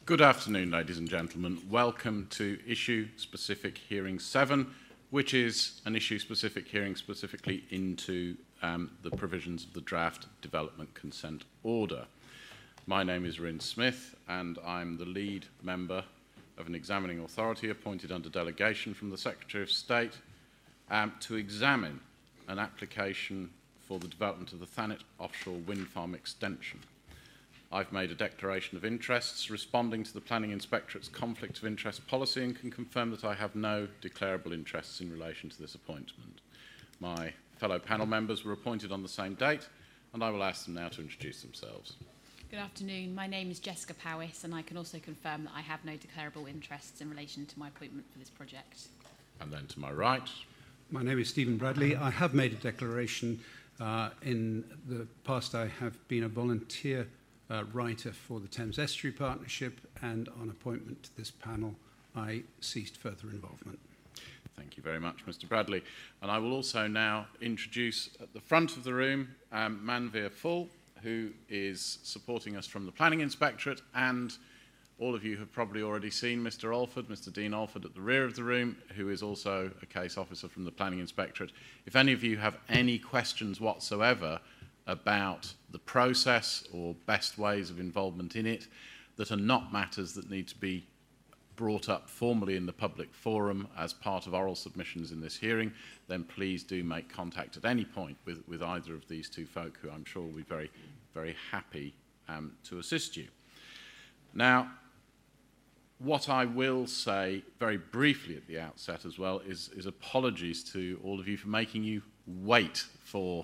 Good afternoon, ladies and gentlemen. Welcome to Issue-Specific Hearing 7, which is an issue-specific hearing specifically into the provisions of the Draft Development Consent Order. My name is Ryn Smith, and I'm the lead member of an examining authority appointed under delegation from the Secretary of State to examine an application for the development of the Thanet offshore wind farm extension. I've made a declaration of interests responding to the Planning Inspectorate's conflict of interest policy and can confirm that I have no declarable interests in relation to this appointment. My fellow panel members were appointed on the same date, and I will ask them now to introduce themselves. Good afternoon. My name is Jessica Powis, and I can also confirm that I have no declarable interests in relation to my appointment for this project. And then to my right. My name is Stephen Bradley. I have made a declaration. In the past, I have been a volunteer writer for the Thames Estuary Partnership, and on appointment to this panel, I ceased further involvement. Thank you very much, Mr. Bradley. And I will also now introduce at the front of the room Manveer Full, who is supporting us from the Planning Inspectorate, and all of you have probably already seen Mr. Alford, Mr. Dean Alford at the rear of the room, who is also a case officer from the Planning Inspectorate. If any of you have any questions whatsoever about the process or best ways of involvement in it that are not matters that need to be brought up formally in the public forum as part of oral submissions in this hearing, then please do make contact at any point with either of these two folk, who I'm sure will be very, very happy to assist you. Now, what I will say very briefly at the outset as well is apologies to all of you for making you wait for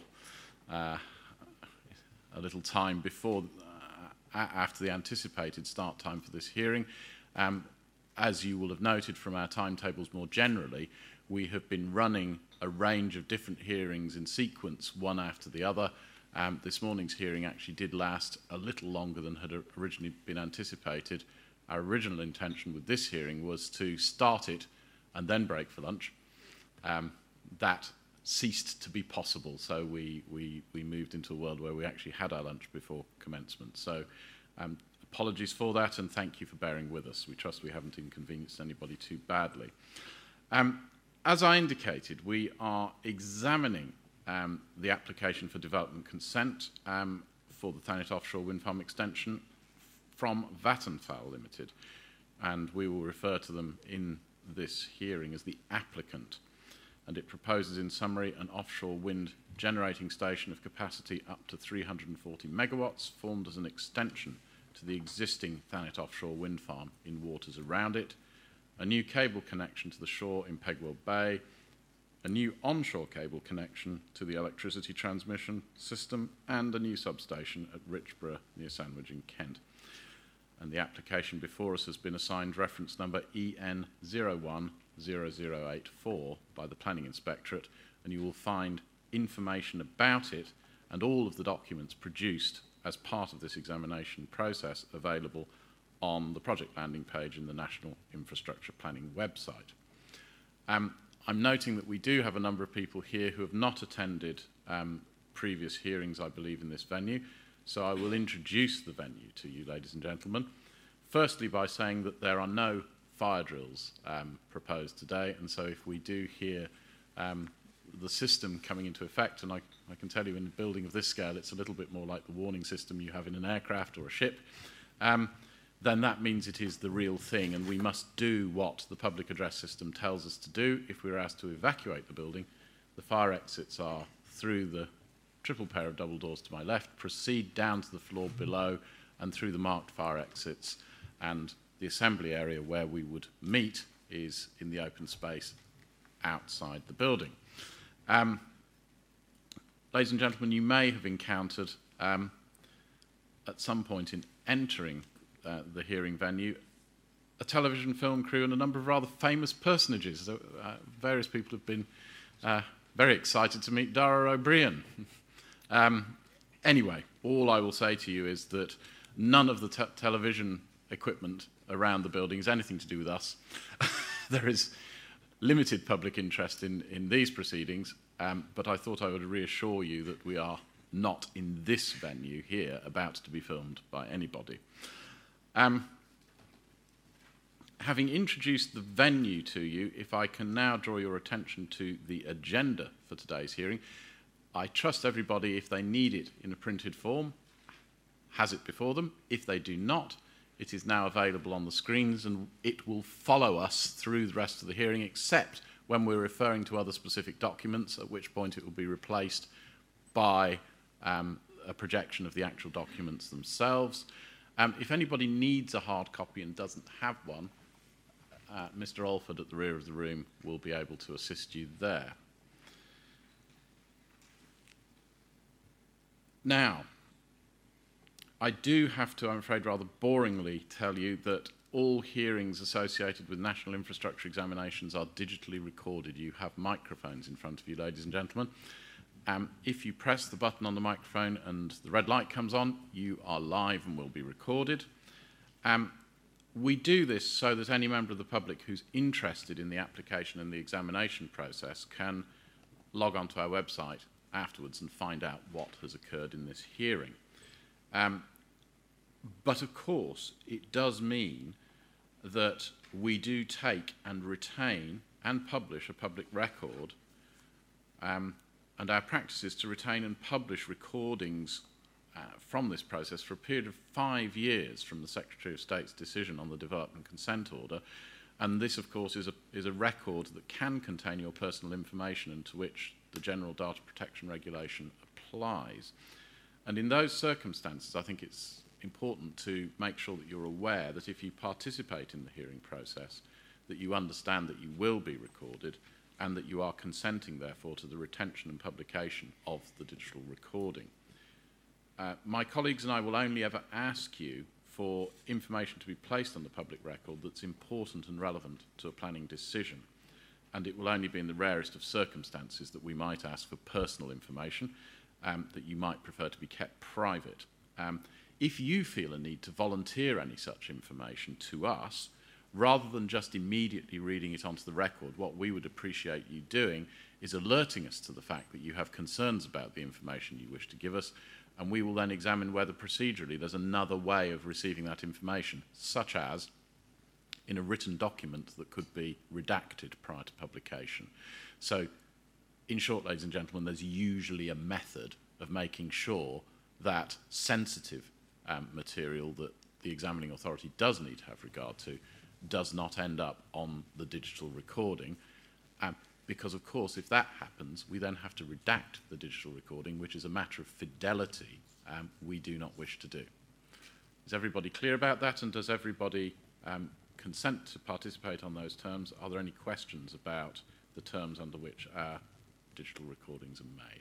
a little time before, after the anticipated start time for this hearing. As you will have noted from our timetables more generally, we have been running a range of different hearings in sequence, one after the other. This morning's hearing actually did last a little longer than had originally been anticipated. Our original intention with this hearing was to start it and then break for lunch. That ceased to be possible, so we moved into a world where we actually had our lunch before commencement. So apologies for that, and thank you for bearing with us. We trust we haven't inconvenienced anybody too badly. As I indicated, we are examining the application for development consent for the Thanet offshore wind farm extension from Vattenfall Limited, and we will refer to them in this hearing as the applicant. And it proposes, in summary, an offshore wind generating station of capacity up to 340 megawatts, formed as an extension to the existing Thanet offshore wind farm in waters around it, a new cable connection to the shore in Pegwell Bay, a new onshore cable connection to the electricity transmission system, and a new substation at Richborough near Sandwich in Kent. And the application before us has been assigned reference number EN010084 by the Planning Inspectorate, and you will find information about it and all of the documents produced as part of this examination process available on the project landing page in the National Infrastructure Planning website. I'm noting that we do have a number of people here who have not attended previous hearings, I believe, in this venue. So I will introduce the venue to you, ladies and gentlemen, firstly by saying that there are no fire drills proposed today, and so if we do hear the system coming into effect, and I can tell you in a building of this scale it's a little bit more like the warning system you have in an aircraft or a ship, then that means it is the real thing, and we must do what the public address system tells us to do. If we're asked to evacuate the building, the fire exits are through the triple pair of double doors to my left, proceed down to the floor below and through the marked fire exits, and the assembly area where we would meet is in the open space outside the building. Ladies and gentlemen, you may have encountered at some point in entering the hearing venue a television film crew and a number of rather famous personages. Various people have been very excited to meet Dara O'Brien. Anyway, all I will say to you is that none of the television equipment around the building is anything to do with us. There is limited public interest in these proceedings, but I thought I would reassure you that we are not in this venue here about to be filmed by anybody. Having introduced the venue to you, if I can now draw your attention to the agenda for today's hearing, I trust everybody, if they need it in a printed form, has it before them. If they do not, it is now available on the screens and it will follow us through the rest of the hearing, except when we're referring to other specific documents, at which point it will be replaced by a projection of the actual documents themselves. If anybody needs a hard copy and doesn't have one, Mr. Alford at the rear of the room will be able to assist you there. Now, I do have to, I'm afraid, rather boringly tell you that all hearings associated with national infrastructure examinations are digitally recorded. You have microphones in front of you, ladies and gentlemen. If you press the button on the microphone and the red light comes on, you are live and will be recorded. We do this so that any member of the public who's interested in the application and the examination process can log onto our website afterwards and find out what has occurred in this hearing. But of course, it does mean that we do take and retain and publish a public record, and our practice is to retain and publish recordings from this process for a period of 5 years from the Secretary of State's decision on the Development Consent Order. And this, of course, is a record that can contain your personal information and to which the General Data Protection Regulation applies. And in those circumstances, I think it's important to make sure that you're aware that if you participate in the hearing process, that you understand that you will be recorded and that you are consenting, therefore, to the retention and publication of the digital recording. My colleagues and I will only ever ask you for information to be placed on the public record that's important and relevant to a planning decision. And it will only be in the rarest of circumstances that we might ask for personal information that you might prefer to be kept private. If you feel a need to volunteer any such information to us, rather than just immediately reading it onto the record, what we would appreciate you doing is alerting us to the fact that you have concerns about the information you wish to give us, and we will then examine whether procedurally there's another way of receiving that information, such as in a written document that could be redacted prior to publication. So, in short, ladies and gentlemen, there's usually a method of making sure that sensitive material that the examining authority does need to have regard to does not end up on the digital recording, because, of course, if that happens, we then have to redact the digital recording, which is a matter of fidelity we do not wish to do. Is everybody clear about that, and does everybody consent to participate on those terms? Are there any questions about the terms under which our digital recordings are made?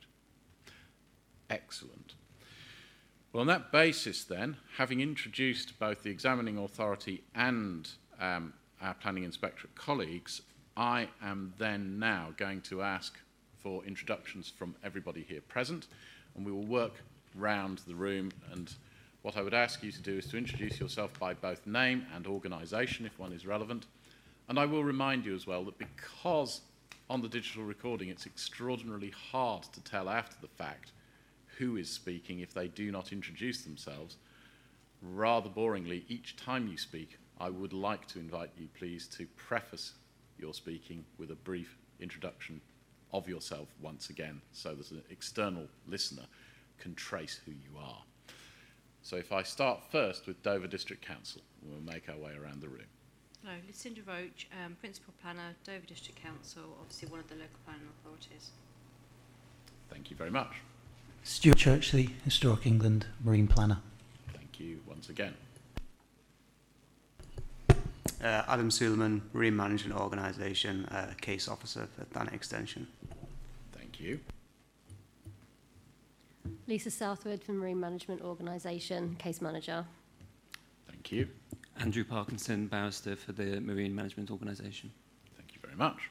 Excellent. Well, on that basis then, having introduced both the examining authority and our planning inspectorate colleagues, I am then now going to ask for introductions from everybody here present, and we will work round the room. And what I would ask you to do is to introduce yourself by both name and organisation, if one is relevant. And I will remind you as well that because on the digital recording it's extraordinarily hard to tell after the fact who is speaking if they do not introduce themselves, rather boringly, each time you speak, I would like to invite you, please, to preface your speaking with a brief introduction of yourself once again, so that an external listener can trace who you are. So if I start first with Dover District Council, we'll make our way around the room. Hello, Lucinda Roach, Principal Planner, Dover District Council, obviously one of the local planning authorities. Thank you very much. Stuart Churchley, Historic England, Marine Planner. Thank you once again. Adam Suleiman, Marine Management Organisation, Case Officer for Thanet Extension. Thank you. Lisa Southwood from Marine Management Organisation, Case Manager. Thank you. Andrew Parkinson, Barrister for the Marine Management Organisation. Thank you very much.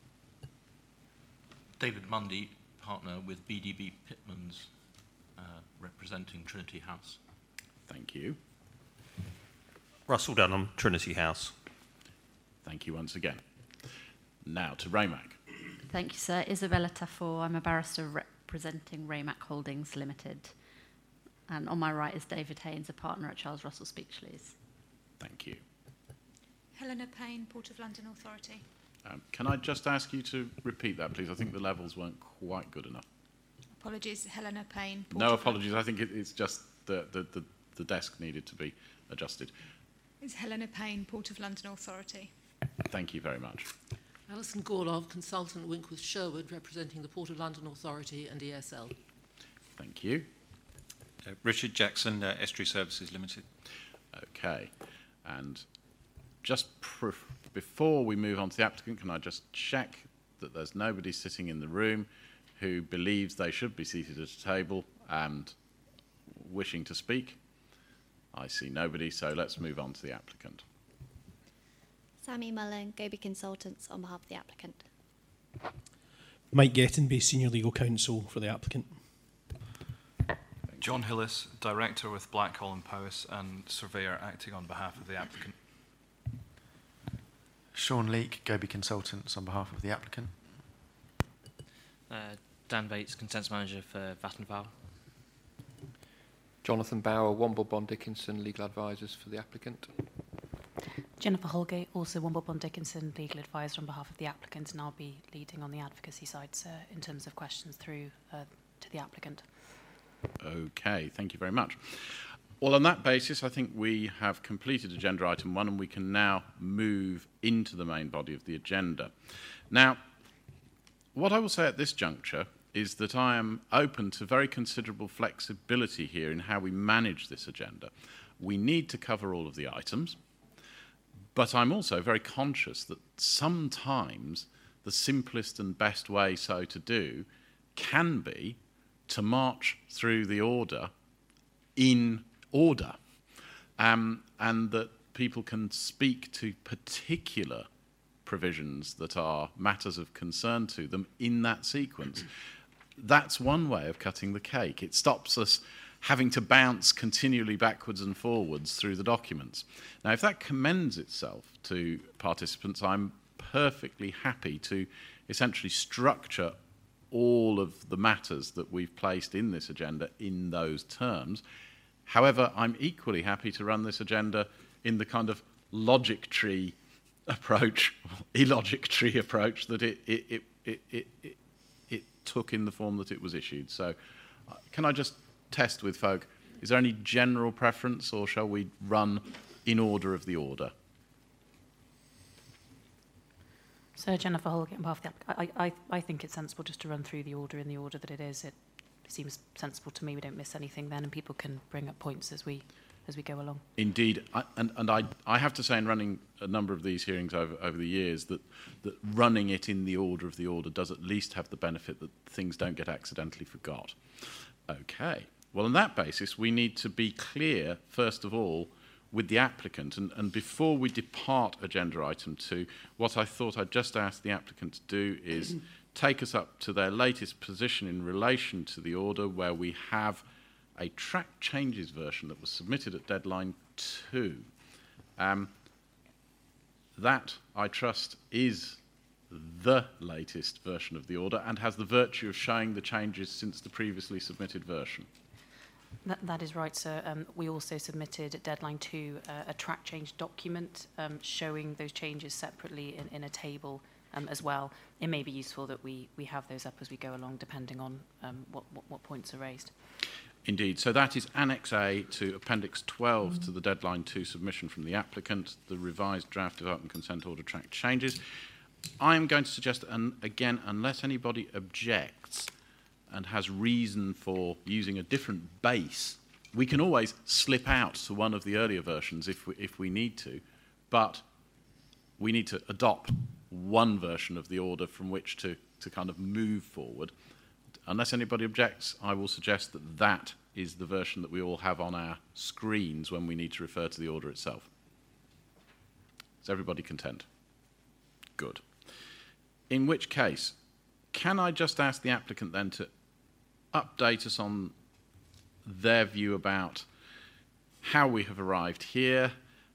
David Mundy, Partner with BDB Pitmans, representing Trinity House. Thank you. Russell Dunham, Trinity House. Thank you once again. Now to RAMAC. Thank you, sir. Isabella Tafor. I'm a barrister representing RAMAC Holdings Limited. And on my right is David Haynes, a partner at Charles Russell Speechleys. Thank you. Helena Payne, Port of London Authority. Can I just ask you to repeat that, please? I think the levels weren't quite good enough. Apologies, Helena Payne. Port No of apologies. I think it's just the desk needed to be adjusted. It's Helena Payne, Port of London Authority. Thank you very much. Alison Gorlov, consultant Winkworth Sherwood, representing the Port of London Authority and ESL. Thank you. Richard Jackson, Estuary Services Limited. Okay. And just before we move on to the applicant, can I just check that there's nobody sitting in the room who believes they should be seated at a table and wishing to speak? I see nobody, so let's move on to the applicant. Sammy Mullen, Goby Consultants, on behalf of the applicant. Mike Gettenby, Senior Legal Counsel for the applicant. John Hillis, Director with Blackhall and Powys and Surveyor acting on behalf of the applicant. Sean Leake, Goby Consultants, on behalf of the applicant. Dan Bates, Consents Manager for Vattenfall. Jonathan Bauer, Womble Bond Dickinson, Legal Advisors for the applicant. Jennifer Holgate, also Womble Bond Dickinson, Legal Advisor on behalf of the applicant, and I'll be leading on the advocacy side in terms of questions through to the applicant. Okay, thank you very much. Well, on that basis, I think we have completed agenda item 1 and we can now move into the main body of the agenda. Now, what I will say at this juncture is that I am open to very considerable flexibility here in how we manage this agenda. We need to cover all of the items, but I'm also very conscious that sometimes the simplest and best way so to do can be to march through the order in order, and that people can speak to particular provisions that are matters of concern to them in that sequence. That's one way of cutting the cake. It stops us having to bounce continually backwards and forwards through the documents. Now, if that commends itself to participants, I'm perfectly happy to essentially structure all of the matters that we've placed in this agenda in those terms. However, I'm equally happy to run this agenda in the kind of logic tree approach, illogic tree approach that it took in the form that it was issued. So can I just test with folk, is there any general preference or shall we run in order of the order? So Jennifer Holgate on behalf of the applicant, I think it's sensible just to run through the order in the order that it is. It seems sensible to me. We don't miss anything then, and people can bring up points as we go along. Indeed, I have to say, in running a number of these hearings over the years, that running it in the order of the order does at least have the benefit that things don't get accidentally forgot. Okay. Well, on that basis, we need to be clear, first of all, with the applicant. And before we depart agenda item 2, what I thought I'd just ask the applicant to do is take us up to their latest position in relation to the order, where we have a track changes version that was submitted at deadline 2. That, I trust, is the latest version of the order and has the virtue of showing the changes since the previously submitted version. That is right, sir. We also submitted at deadline 2 a track change document showing those changes separately in a table as well. It may be useful that we have those up as we go along, depending on what points are raised. Indeed. So that is Annex A to Appendix 12 to the deadline 2 submission from the applicant, the revised draft development consent order track changes. I'm going to suggest, and again, unless anybody objects and has reason for using a different base, we can always slip out to one of the earlier versions if we need to, but we need to adopt one version of the order from which to kind of move forward. Unless anybody objects, I will suggest that that is the version that we all have on our screens when we need to refer to the order itself. Is everybody content? Good. In which case, can I just ask the applicant then to update us on their view about how we have arrived here,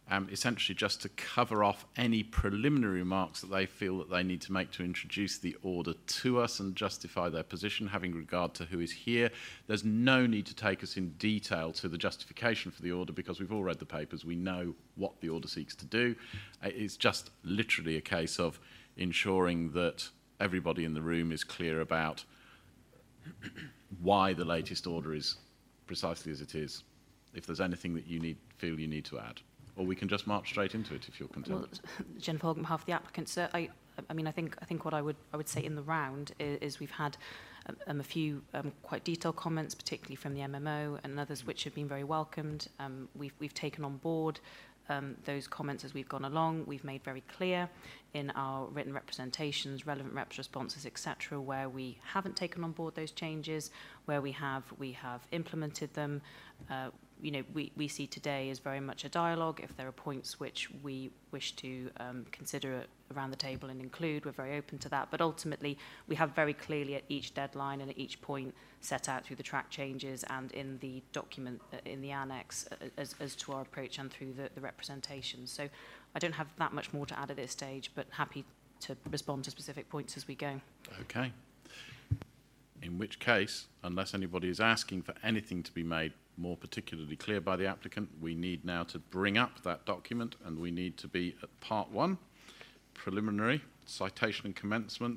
essentially just to cover off any preliminary remarks that they feel that they need to make to introduce the order to us and justify their position, having regard to who is here. There's no need to take us in detail to the justification for the order because we've all read the papers. We know what the order seeks to do. It's just literally a case of ensuring that everybody in the room is clear about why the latest order is precisely as it is, if there's anything that you feel you need to add. Or we can just march straight into it if you're content. Well, Jennifer Hogg, on behalf of the applicant, sir, I mean, I think what I would say in the round is we've had a few quite detailed comments, particularly from the MMO and others, which have been very welcomed. We've taken on board those comments as we've gone along. We've made very clear in our written representations, relevant reps responses, etc., where we haven't taken on board those changes, where we have implemented them. You know, we see today as very much a dialogue. If there are points which we wish to consider around the table and include, we're very open to that. But ultimately, we have very clearly at each deadline and at each point set out through the track changes and in the document, in the annex, as to our approach and through the representation. So I don't have that much more to add at this stage, but happy to respond to specific points as we go. Okay. In which case, unless anybody is asking for anything to be made more particularly clear by the applicant, we need now to bring up that document, and we need to be at part 1, preliminary, citation and commencement,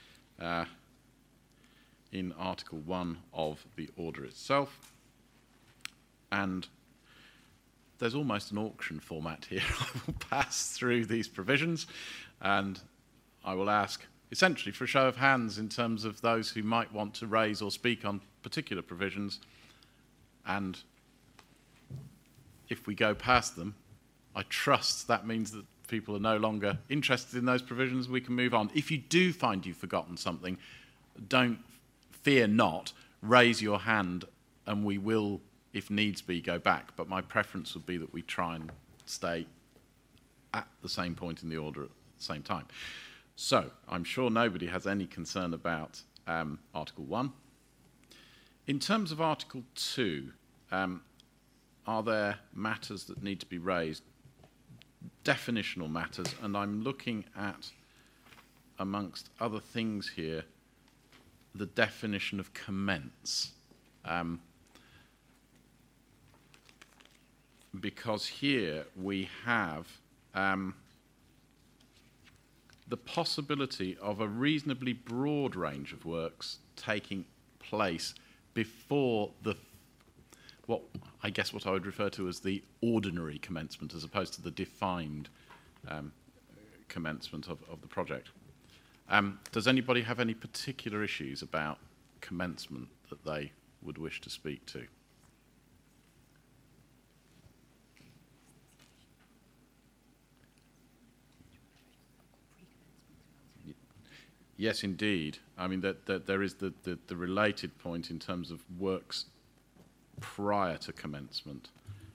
in Article 1 of the order itself. And there's almost an auction format here. I will pass through these provisions, and I will ask essentially for a show of hands in terms of those who might want to raise or speak on particular provisions. And if we go past them, I trust that means that people are no longer interested in those provisions. We can move on. If you do find you've forgotten something, don't fear not, raise your hand and we will, if needs be, go back. But my preference would be that we try and stay at the same point in the order at the same time. So I'm sure nobody has any concern about Article 1. In terms of Article 2, are there matters that need to be raised? Definitional matters, and I'm looking at, amongst other things here, the definition of commence. Because here we have the possibility of a reasonably broad range of works taking place before what I would refer to as the ordinary commencement, as opposed to the defined commencement of the project. Does anybody have any particular issues about commencement that they would wish to speak to? Yes, indeed. I mean, there is the related point in terms of works prior to commencement.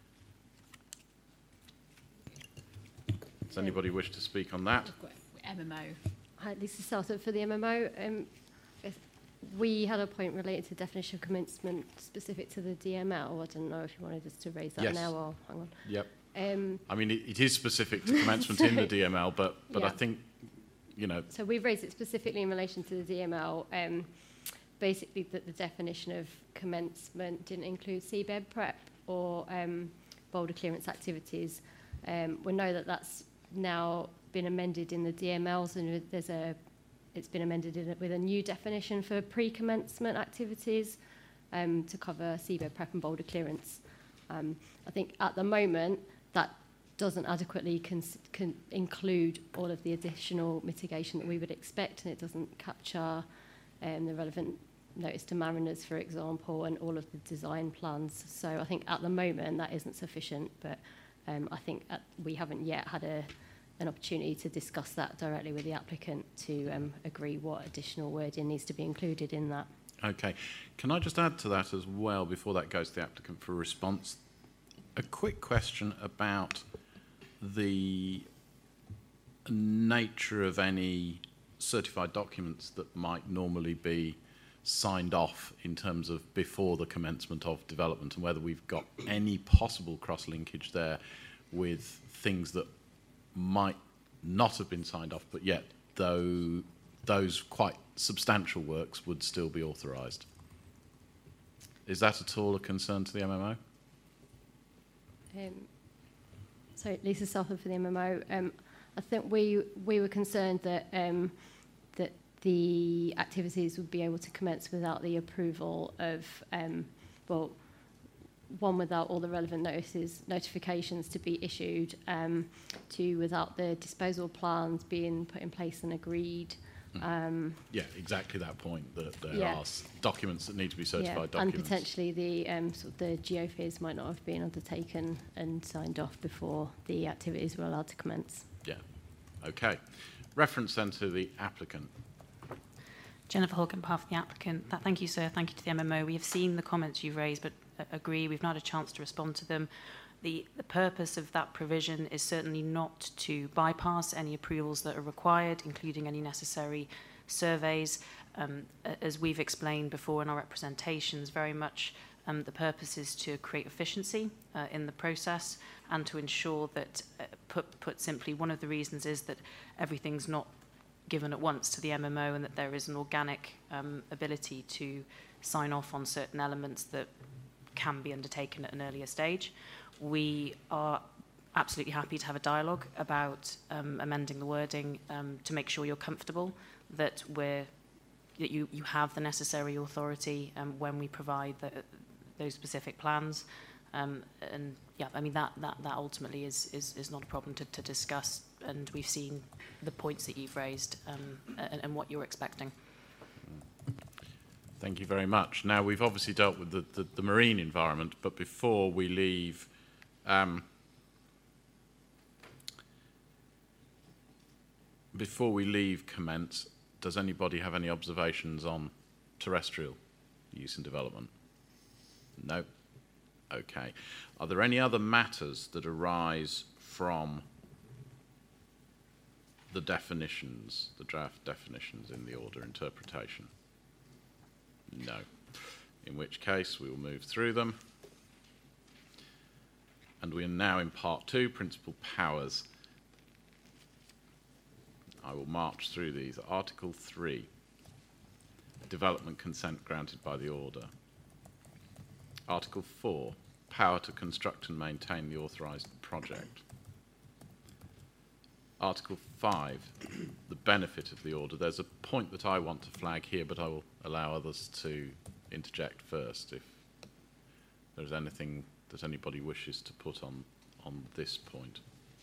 Does anybody wish to speak on that? MMO. Hi, Lisa Southwood for the MMO. We had a point related to definition of commencement specific to the DML. I don't know if you wanted us to raise that now or hang on. Yep. I mean, it is specific to commencement in the DML, but yeah. I think, you know. So we've raised it specifically in relation to the DML. Basically, that the definition of commencement didn't include seabed prep or boulder clearance activities. We know that that's now been amended in the DMLs, and it's been amended with a new definition for pre-commencement activities to cover seabed prep and boulder clearance. I think at the moment that doesn't adequately include all of the additional mitigation that we would expect, and it doesn't capture the relevant notice to mariners, for example, and all of the design plans. So I think at the moment that isn't sufficient, but I think we haven't yet had an opportunity to discuss that directly with the applicant to agree what additional wording needs to be included in that. Okay. Can I just add to that as well, before that goes to the applicant for a response? A quick question about the nature of any certified documents that might normally be signed off in terms of before the commencement of development, and whether we've got any possible cross-linkage there with things that might not have been signed off, but yet though those quite substantial works would still be authorised. Is that at all a concern to the MMO? So Lisa Southwood for the MMO. I think we were concerned that that the activities would be able to commence without the approval of, one, without all the relevant notifications to be issued, two, without the disposal plans being put in place and agreed. Yeah, exactly that point, that there are documents that need to be certified documents. And potentially the sort of the geophys might not have been undertaken and signed off before the activities were allowed to commence. Yeah. Okay. Reference then to the applicant. Jennifer Hogg on behalf of the applicant. Thank you, sir. Thank you to the MMO. We have seen the comments you've raised, but agree we've not had a chance to respond to them. The purpose of that provision is certainly not to bypass any approvals that are required, including any necessary surveys. As we've explained before in our representations, very much the purpose is to create efficiency in the process and to ensure that, put simply, one of the reasons is that everything's not given at once to the MMO and that there is an organic ability to sign off on certain elements that can be undertaken at an earlier stage. We are absolutely happy to have a dialogue about amending the wording to make sure you're comfortable that you have the necessary authority when we provide those specific plans. And yeah, I mean that ultimately is not a problem to discuss, and we've seen the points that you've raised and what you're expecting. Thank you very much. Now, we've obviously dealt with the marine environment, but before we leave commence, does anybody have any observations on terrestrial use and development? No? Okay. Are there any other matters that arise from the definitions, the draft definitions in the order interpretation? No. In which case, we will move through them. And we are now in part 2, principal powers. I will march through these. Article 3, development consent granted by the order. Article 4, power to construct and maintain the authorised project. Article 5, the benefit of the order. There's a point that I want to flag here, but I will allow others to interject first if there's anything that anybody wishes to put on this point.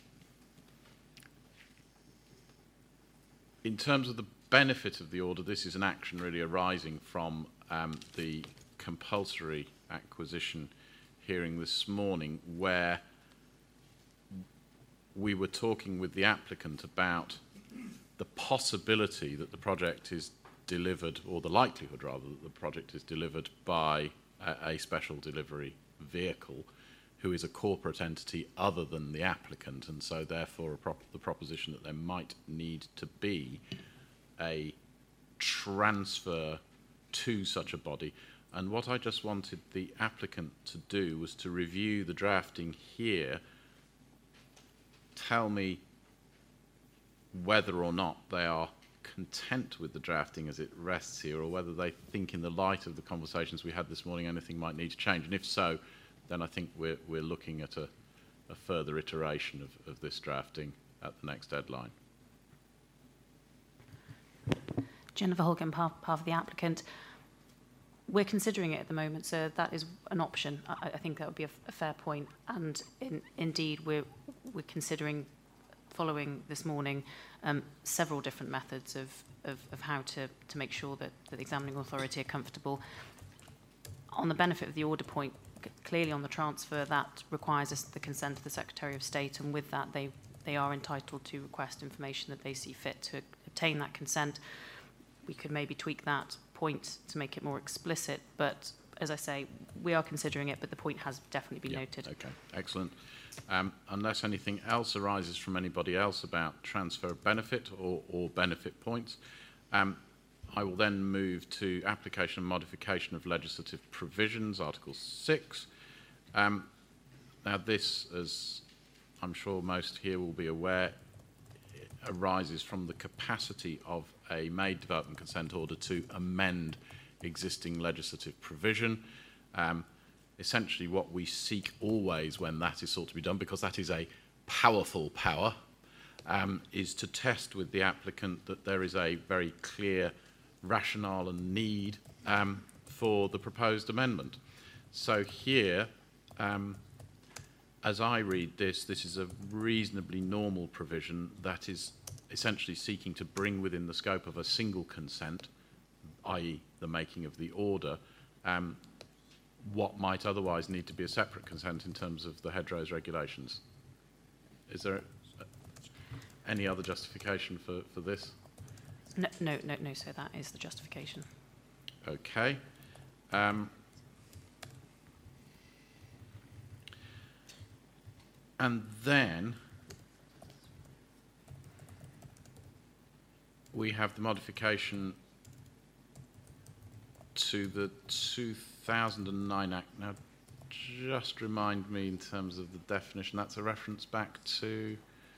In terms of the benefit of the order, this is an action really arising from the compulsory acquisition hearing this morning, where we were talking with the applicant about the possibility that the project is delivered, or the likelihood rather that the project is delivered by a special delivery vehicle who is a corporate entity other than the applicant, and so therefore the proposition that there might need to be a transfer to such a body. And what I just wanted the applicant to do was to review the drafting here, tell me whether or not they are content with the drafting as it rests here, or whether they think, in the light of the conversations we had this morning, anything might need to change. And if so, then I think we're looking at a further iteration of this drafting at the next deadline. Jennifer Holgan, behalf of the applicant. We're considering it at the moment, so that is an option. I think that would be a fair point. And indeed, we're considering, following this morning, several different methods of how to make sure that the examining authority are comfortable. On the benefit of the order point, clearly on the transfer, that requires the consent of the Secretary of State, and with that they are entitled to request information that they see fit to obtain that consent. We could maybe tweak that point to make it more explicit, but as I say, we are considering it, but the point has definitely been noted. Okay, excellent. Unless anything else arises from anybody else about transfer of benefit or benefit points, I will then move to application and modification of legislative provisions, Article 6. Now this, as I'm sure most here will be aware, arises from the capacity of a made development consent order to amend existing legislative provision. Essentially what we seek always when that is sought to be done, because that is a powerful power, is to test with the applicant that there is a very clear rationale and need for the proposed amendment. So here, as I read this is a reasonably normal provision that is essentially seeking to bring within the scope of a single consent, i.e. the making of the order, what might otherwise need to be a separate consent in terms of the hedgerows regulations. Is there any other justification for this? No, so that is the justification. Okay. And then we have the modification to the 2009 Act. Now, just remind me in terms of the definition. That's a reference back to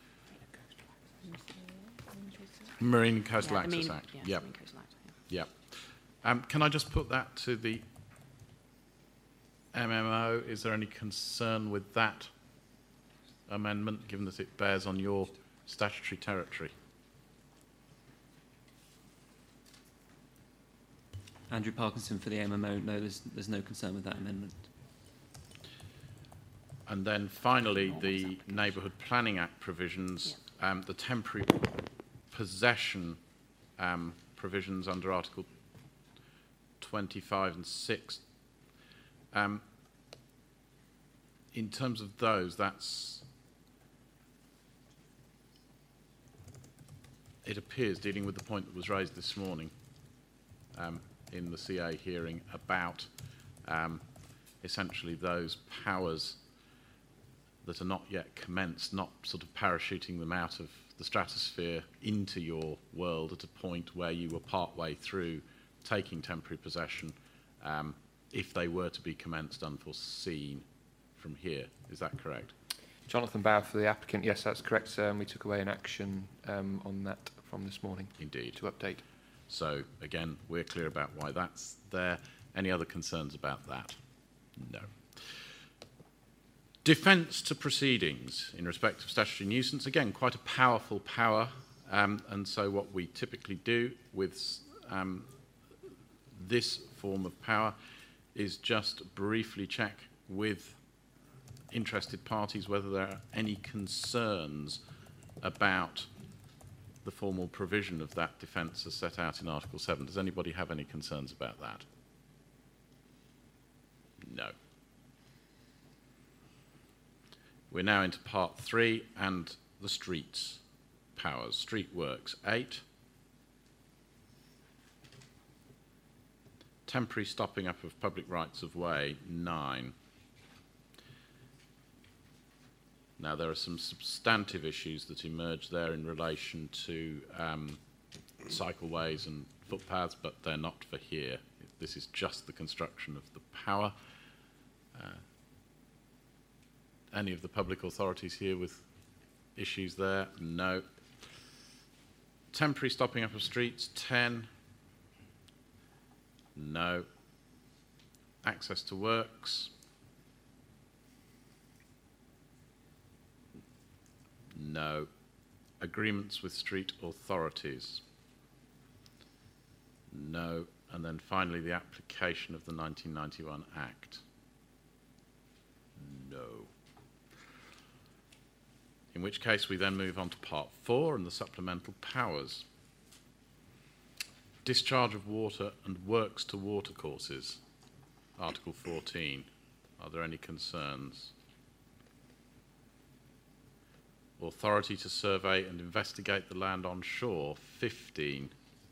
Marine and Coastal Access Act. Yes, Yep. Marine Coastal Act, yeah. Yep. Can I just put that to the MMO? Is there any concern with that amendment, given that it bears on your statutory territory? Andrew Parkinson for the MMO. No, there's no concern with that amendment. And then finally, the Neighbourhood Planning Act provisions, the temporary possession provisions under Article 25 and 6. In terms of those, it appears dealing with the point that was raised this morning in the CA hearing about essentially those powers that are not yet commenced, not sort of parachuting them out of the stratosphere into your world at a point where you were part way through taking temporary possession, if they were to be commenced unforeseen from here. Is that correct? Jonathan Bow for the applicant. Yes, that's correct. We took away an action on that from this morning. Indeed. To update. So, again, we're clear about why that's there. Any other concerns about that? No. Defence to proceedings in respect of statutory nuisance. Again, quite a powerful power. And so what we typically do with this form of power is just briefly check with interested parties whether there are any concerns about the formal provision of that defence as set out in Article 7. Does anybody have any concerns about that? No. We're now into Part 3 and the streets powers. Street works 8. Temporary stopping up of public rights of way 9. Now, there are some substantive issues that emerge there in relation to cycleways and footpaths, but they're not for here. This is just the construction of the power. Any of the public authorities here with issues there? No. Temporary stopping up of streets 10. No. Access to works. No. Agreements with street authorities? No. And then finally, the application of the 1991 Act? No. In which case, we then move on to Part 4 and the supplemental powers. Discharge of water and works to watercourses, Article 14. Are there any concerns? Authority to survey and investigate the land on shore, 15.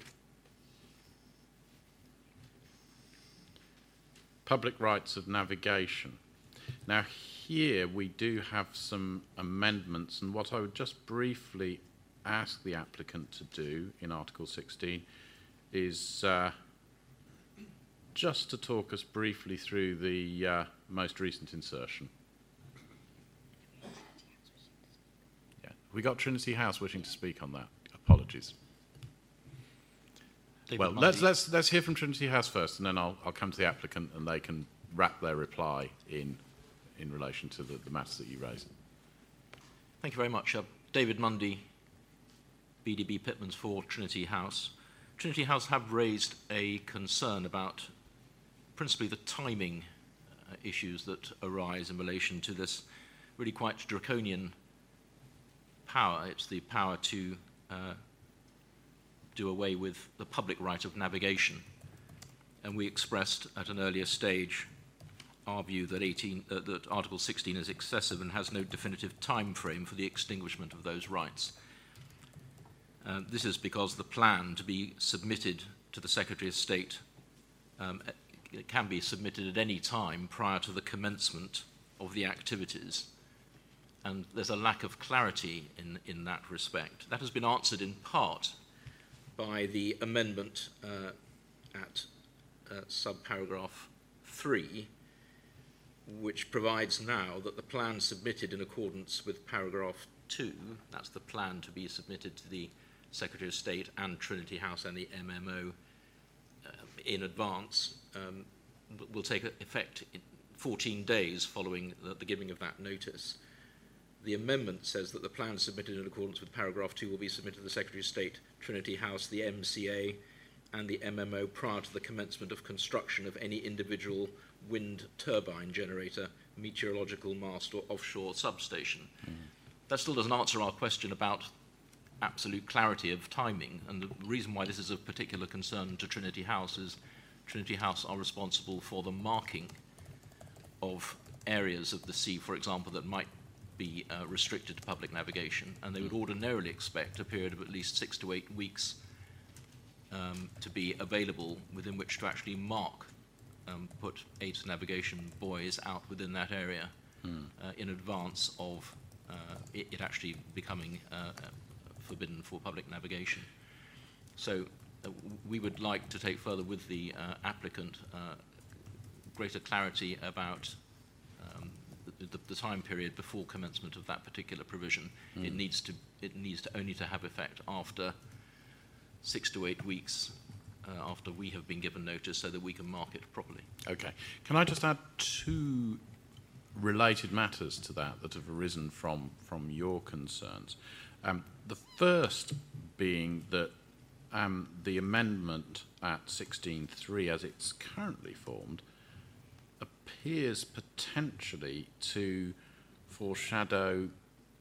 Public rights of navigation. Now here we do have some amendments, and what I would just briefly ask the applicant to do in Article 16 is just to talk us briefly through the most recent insertion. We got Trinity House wishing to speak on that. Apologies. David Well, Mundy. let's hear from Trinity House first, and then I'll come to the applicant, and they can wrap their reply in relation to the matters that you raised. Thank you very much. David Mundy, BDB Pitmans for Trinity House. Trinity House have raised a concern about principally the timing issues that arise in relation to this really quite draconian power. It's the power to do away with the public right of navigation. And we expressed at an earlier stage our view that, that Article 16 is excessive and has no definitive time frame for the extinguishment of those rights. This is because the plan to be submitted to the Secretary of State it can be submitted at any time prior to the commencement of the activities. And there's a lack of clarity in that respect. That has been answered in part by the amendment at subparagraph 3, which provides now that the plan submitted in accordance with paragraph 2, that's the plan to be submitted to the Secretary of State and Trinity House and the MMO in advance, will take effect in 14 days following the giving of that notice. The amendment says that the plan submitted in accordance with paragraph 2 will be submitted to the Secretary of State, Trinity House, the MCA, and the MMO prior to the commencement of construction of any individual wind turbine generator, meteorological mast, or offshore substation. That still doesn't answer our question about absolute clarity of timing, and the reason why this is of particular concern to Trinity House is Trinity House are responsible for the marking of areas of the sea, for example, that might be restricted to public navigation, and they would ordinarily expect a period of at least 6 to 8 weeks to be available within which to actually mark, put 8 navigation buoys out within that area in advance of it actually becoming forbidden for public navigation. So we would like to take further with the applicant greater clarity about the time period before commencement of that particular provision. It needs to only to have effect after 6 to 8 weeks after we have been given notice, so that we can mark it properly. Okay. Can I just add 2 related matters to that have arisen from your concerns? The first being that the amendment at 16.3, as it's currently formed, appears potentially to foreshadow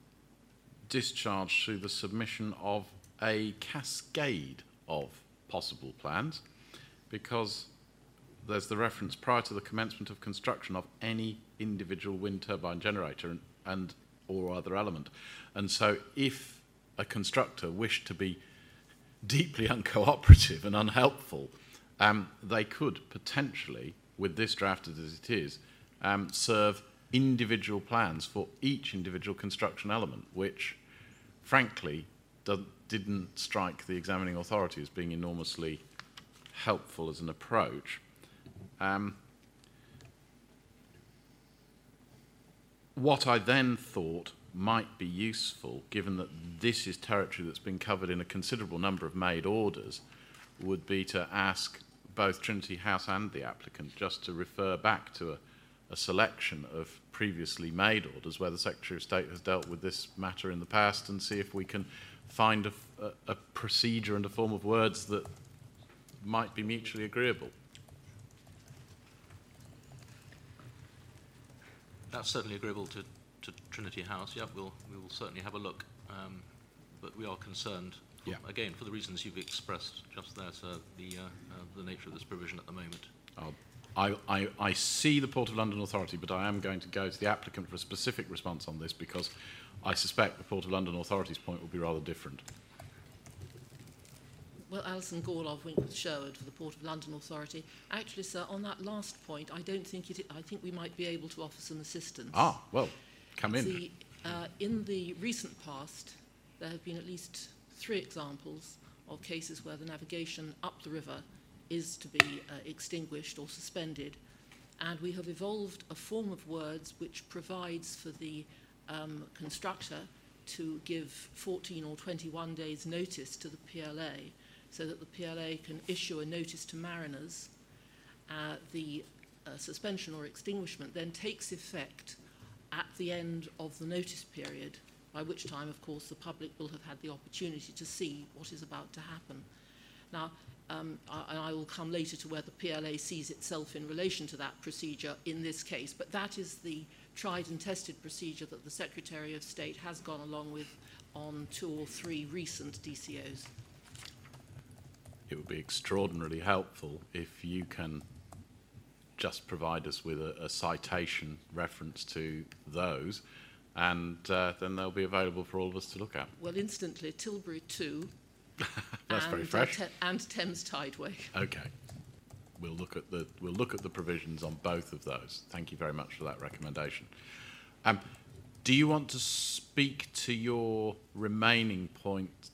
discharge through the submission of a cascade of possible plans, because there's the reference prior to the commencement of construction of any individual wind turbine generator and or other element. And so if a constructor wished to be deeply uncooperative and unhelpful, they could potentially, with this drafted as it is, serve individual plans for each individual construction element, which, frankly, didn't strike the examining authority as being enormously helpful as an approach. What I then thought might be useful, given that this is territory that's been covered in a considerable number of made orders, would be to ask both Trinity House and the applicant just to refer back to a selection of previously made orders where the Secretary of State has dealt with this matter in the past, and see if we can find a procedure and a form of words that might be mutually agreeable. That's certainly agreeable to Trinity House. Yeah, we will certainly have a look, but we are concerned, again, for the reasons you've expressed just there, sir, the nature of this provision at the moment. I see the Port of London Authority, but I am going to go to the applicant for a specific response on this, because I suspect the Port of London Authority's point will be rather different. Well, Alison Gorlov, Winkworth Sherwood for the Port of London Authority. Actually, sir, on that last point, I think we might be able to offer some assistance. Ah, well, come in. In the recent past, there have been at least 3 examples of cases where the navigation up the river is to be extinguished or suspended, and we have evolved a form of words which provides for the constructor to give 14 or 21 days notice to the PLA so that the PLA can issue a notice to mariners. The suspension or extinguishment then takes effect at the end of the notice period, by which time, of course, the public will have had the opportunity to see what is about to happen. Now, I will come later to where the PLA sees itself in relation to that procedure in this case, but that is the tried and tested procedure that the Secretary of State has gone along with on 2 or 3 recent DCOs. It would be extraordinarily helpful if you can just provide us with a citation reference to those, and then they'll be available for all of us to look at. Well, instantly, Tilbury 2 That's very fresh. And Thames Tideway. Okay. We'll look at the provisions on both of those. Thank you very much for that recommendation. Do you want to speak to your remaining points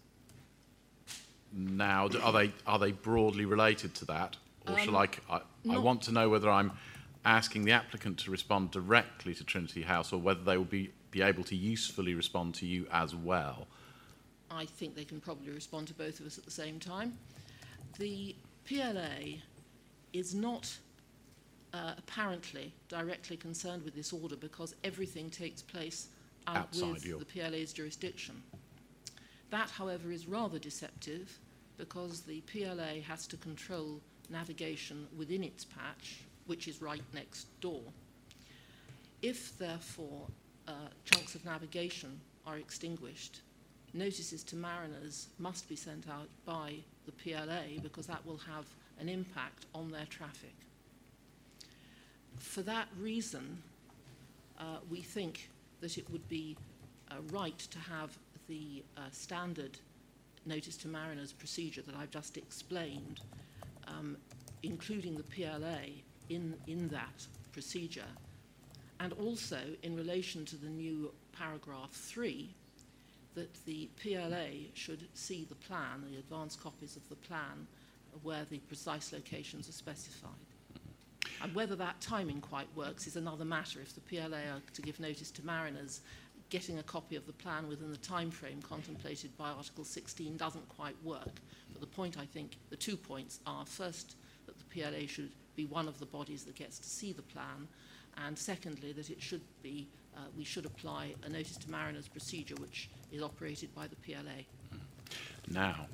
now? Are they broadly related to that, or shall I want to know whether I'm asking the applicant to respond directly to Trinity House, or whether they will be able to usefully respond to you as well. I think they can probably respond to both of us at the same time. The PLA is not apparently directly concerned with this order because everything takes place outside the PLA's jurisdiction. That, however, is rather deceptive because the PLA has to control navigation within its patch, which is right next door. If, therefore, chunks of navigation are extinguished, notices to mariners must be sent out by the PLA because that will have an impact on their traffic. For that reason, we think that it would be right to have the standard notice to mariners procedure that I've just explained, including the PLA in that procedure, and also in relation to the new paragraph 3, that the PLA should see the plan, the advance copies of the plan, where the precise locations are specified. And whether that timing quite works is another matter. If the PLA are to give notice to mariners, getting a copy of the plan within the time frame contemplated by Article 16 doesn't quite work. But the point, I think, the 2 points are, first, that the PLA should be one of the bodies that gets to see the plan, and secondly, that it should be, we should apply a notice to mariners procedure which is operated by the PLA. Now,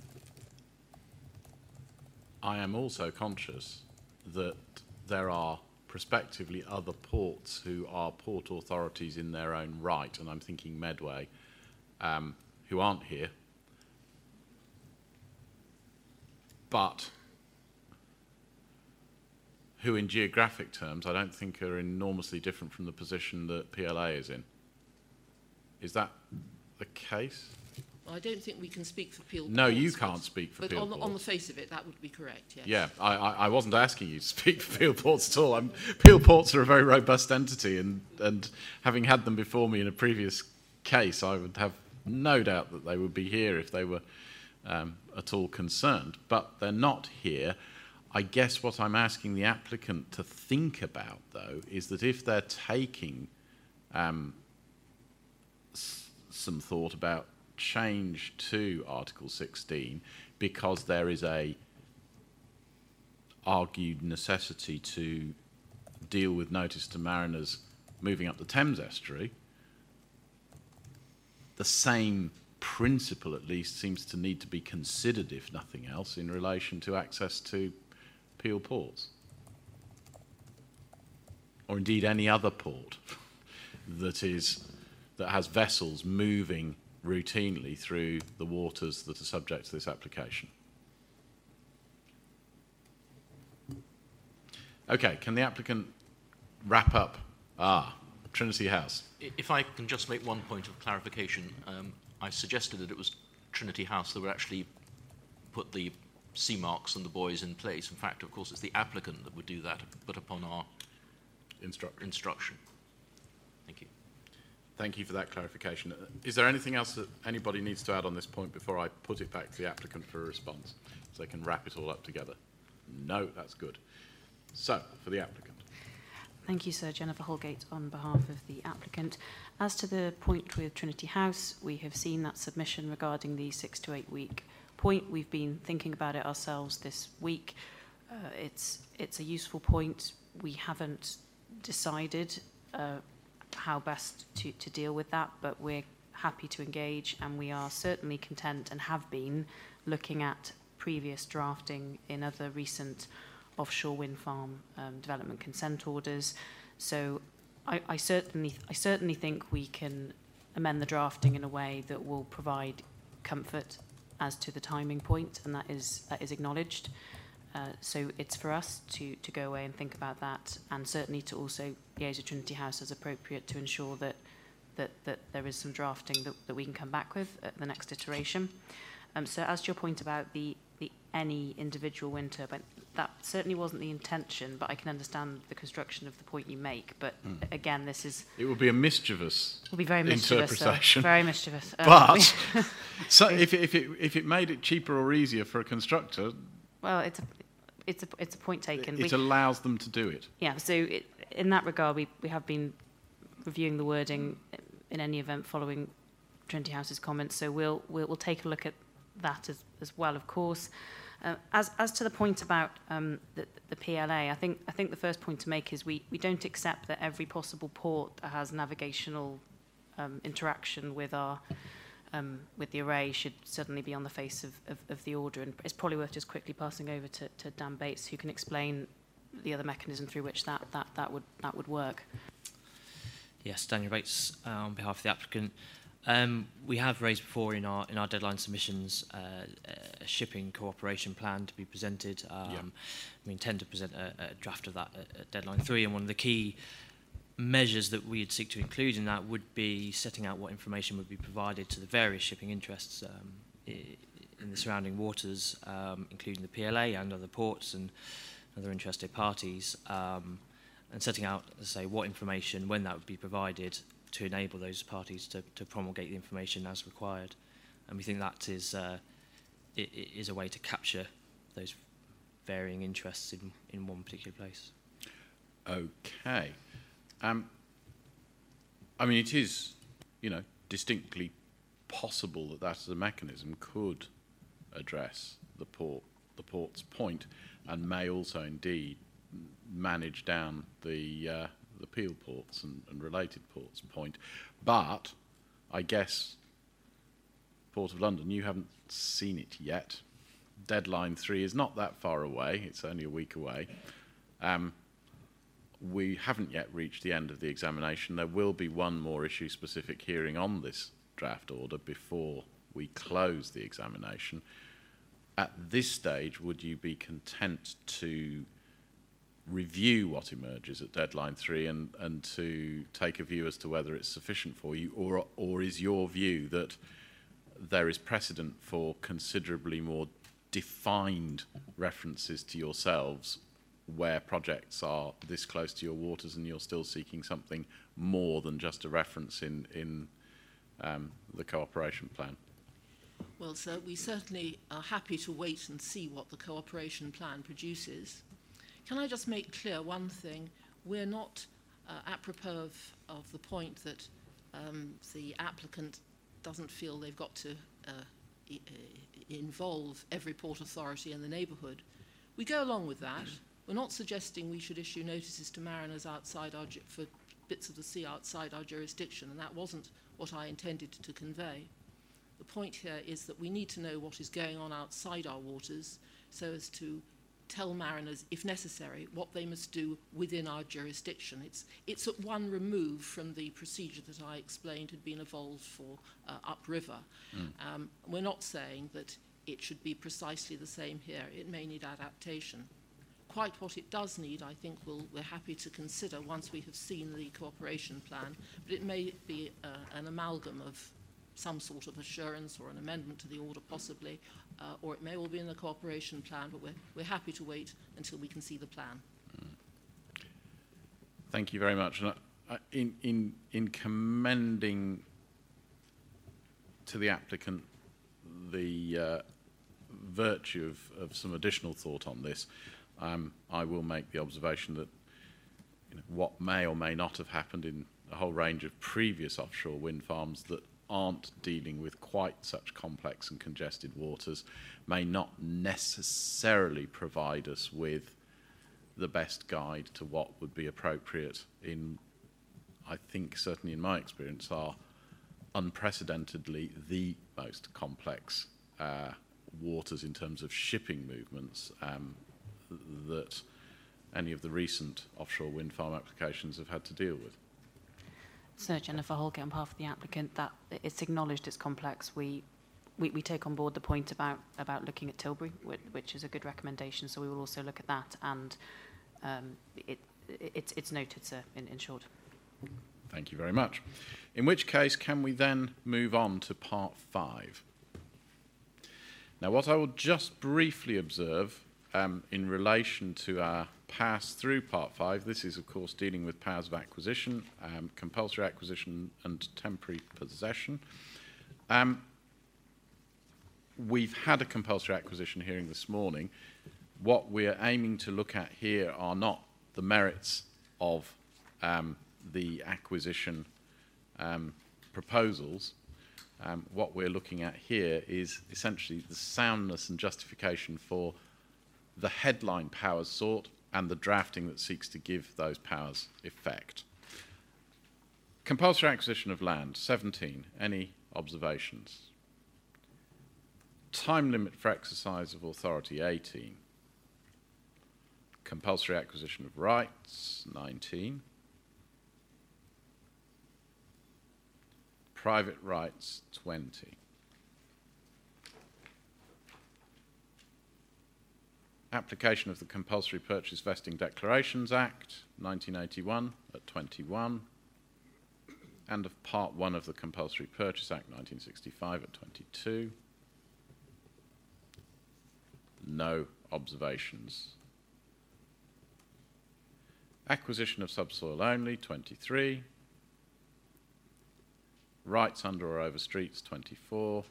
I am also conscious that there are prospectively other ports who are port authorities in their own right, and I'm thinking Medway, who aren't here, but who in geographic terms I don't think are enormously different from the position that PLA is in. Is that the case? Well, I don't think we can speak for Peel Ports. No, you can't speak for Peel Ports. But on the face of it, that would be correct, yes. Yeah, I wasn't asking you to speak for Peel Ports at all. Peel Ports are a very robust entity, and having had them before me in a previous case, I would have no doubt that they would be here if they were at all concerned. But they're not here. I guess what I'm asking the applicant to think about, though, is that if they're taking some thought about change to Article 16 because there is a argued necessity to deal with notice to mariners moving up the Thames estuary, the same principle at least seems to need to be considered, if nothing else, in relation to access to Peel Ports, or indeed any other port that has vessels moving routinely through the waters that are subject to this application. Okay, can the applicant wrap up? Trinity House. If I can just make one point of clarification, I suggested that it was Trinity House that would actually put the C marks and the buoys in place. In fact, of course, it's the applicant that would do that, but upon our instruction. Thank you. Thank you for that clarification. Is there anything else that anybody needs to add on this point before I put it back to the applicant for a response, so they can wrap it all up together? No, that's good. So, for the applicant. Thank you, sir. Jennifer Holgate on behalf of the applicant. As to the point with Trinity House, we have seen that submission regarding the 6 to 8 week point. We've been thinking about it ourselves this week. It's a useful point. We haven't decided how best to deal with that, but we're happy to engage, and we are certainly content and have been looking at previous drafting in other recent offshore wind farm development consent orders. So I certainly think we can amend the drafting in a way that will provide comfort as to the timing point, and that is acknowledged. So it's for us to go away and think about that, and certainly to also liaise with Trinity House as appropriate to ensure that there is some drafting that we can come back with at the next iteration. So as to your point about the any individual wind turbine, that certainly wasn't the intention, but I can understand the construction of the point you make. But again, this is... It would be a mischievous interpretation. Very mischievous. But so if it made it cheaper or easier for a constructor... Well, it's a point taken. It allows them to do it. Yeah, so in that regard, we have been reviewing the wording in any event following Trinity House's comments, so we'll take a look at that as well, of course. As to the point about the PLA, I think the first point to make is we don't accept that every possible port that has navigational interaction with the array should suddenly be on the face of the order. And it's probably worth just quickly passing over to Dan Bates, who can explain the other mechanism through which that would work. Yes, Daniel Bates on behalf of the applicant. We have raised before in our deadline submissions a shipping cooperation plan to be presented. We intend to present a draft of that at deadline 3, and one of the key measures that we'd seek to include in that would be setting out what information would be provided to the various shipping interests in the surrounding waters, including the PLA and other ports and other interested parties, and setting out, as I say, what information, when that would be provided, to enable those parties to promulgate the information as required. And we think that is a way to capture those varying interests in one particular place. Okay. I mean, it is, distinctly possible that as a mechanism could address the port's point, and may also indeed manage down the Peel ports and related ports point. But I guess, Port of London, you haven't seen it yet. Deadline 3 is not that far away. It's only a week away. We haven't yet reached the end of the examination. There will be one more issue-specific hearing on this draft order before we close the examination. At this stage, would you be content to review what emerges at deadline 3 and to take a view as to whether it's sufficient for you, or is your view that there is precedent for considerably more defined references to yourselves where projects are this close to your waters and you're still seeking something more than just a reference in the cooperation plan? Well, sir, we certainly are happy to wait and see what the cooperation plan produces. Can I just make clear one thing? We're not apropos of the point that the applicant doesn't feel they've got to involve every port authority in the neighbourhood. We go along with that. We're not suggesting we should issue notices to mariners outside for bits of the sea outside our jurisdiction, and that wasn't what I intended to convey. The point here is that we need to know what is going on outside our waters so as to tell mariners, if necessary, what they must do within our jurisdiction. It's at one remove from the procedure that I explained had been evolved for upriver. We're not saying that it should be precisely the same here. It may need adaptation. Quite what it does need, I think we're happy to consider once we have seen the cooperation plan, but it may be an amalgam of some sort of assurance or an amendment to the order possibly, or it may all be in the cooperation plan, but we're happy to wait until we can see the plan. Thank you very much. And in commending to the applicant the virtue of some additional thought on this, I will make the observation that what may or may not have happened in a whole range of previous offshore wind farms that aren't dealing with quite such complex and congested waters may not necessarily provide us with the best guide to what would be appropriate in, I think, certainly in my experience, are unprecedentedly the most complex waters in terms of shipping movements that any of the recent offshore wind farm applications have had to deal with. So, Jennifer Holgate, on behalf of the applicant, that it's acknowledged it's complex. We take on board the point about looking at Tilbury, which is a good recommendation. So we will also look at that, and it's noted, sir, in short. Thank you very much. In which case, can we then move on to part 5? Now, what I will just briefly observe in relation to our pass through part 5, this is, of course, dealing with powers of acquisition, compulsory acquisition and temporary possession. We've had a compulsory acquisition hearing this morning. What we're aiming to look at here are not the merits of the acquisition proposals. What we're looking at here is essentially the soundness and justification for the headline powers sought and the drafting that seeks to give those powers effect. Compulsory acquisition of land, 17. Any observations? Time limit for exercise of authority, 18. Compulsory acquisition of rights, 19. Private rights, 20. Application of the Compulsory Purchase Vesting Declarations Act, 1981, at 21. And of Part 1 of the Compulsory Purchase Act, 1965, at 22. No observations. Acquisition of subsoil only, 23. Rights under or over streets, 24.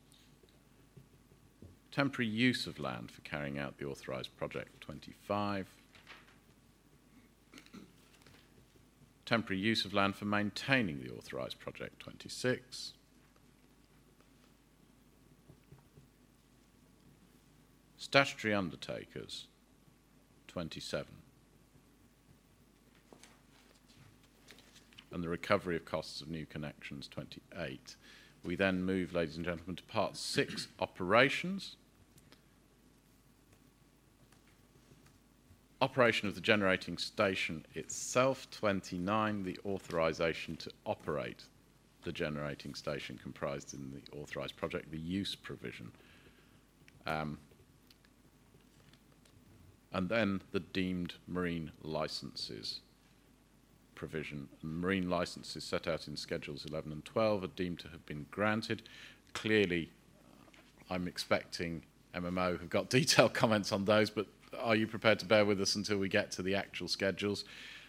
Temporary use of land for carrying out the authorised project, 25. Temporary use of land for maintaining the authorised project, 26. Statutory undertakers, 27. And the recovery of costs of new connections, 28. We then move, ladies and gentlemen, to Part 6, operations. Operation of the generating station itself, 29, the authorisation to operate the generating station comprised in the authorised project, the use provision. And then the deemed marine licences provision. And marine licences set out in Schedules 11 and 12 are deemed to have been granted. Clearly, I'm expecting MMO have got detailed comments on those, but are you prepared to bear with us until we get to the actual schedules?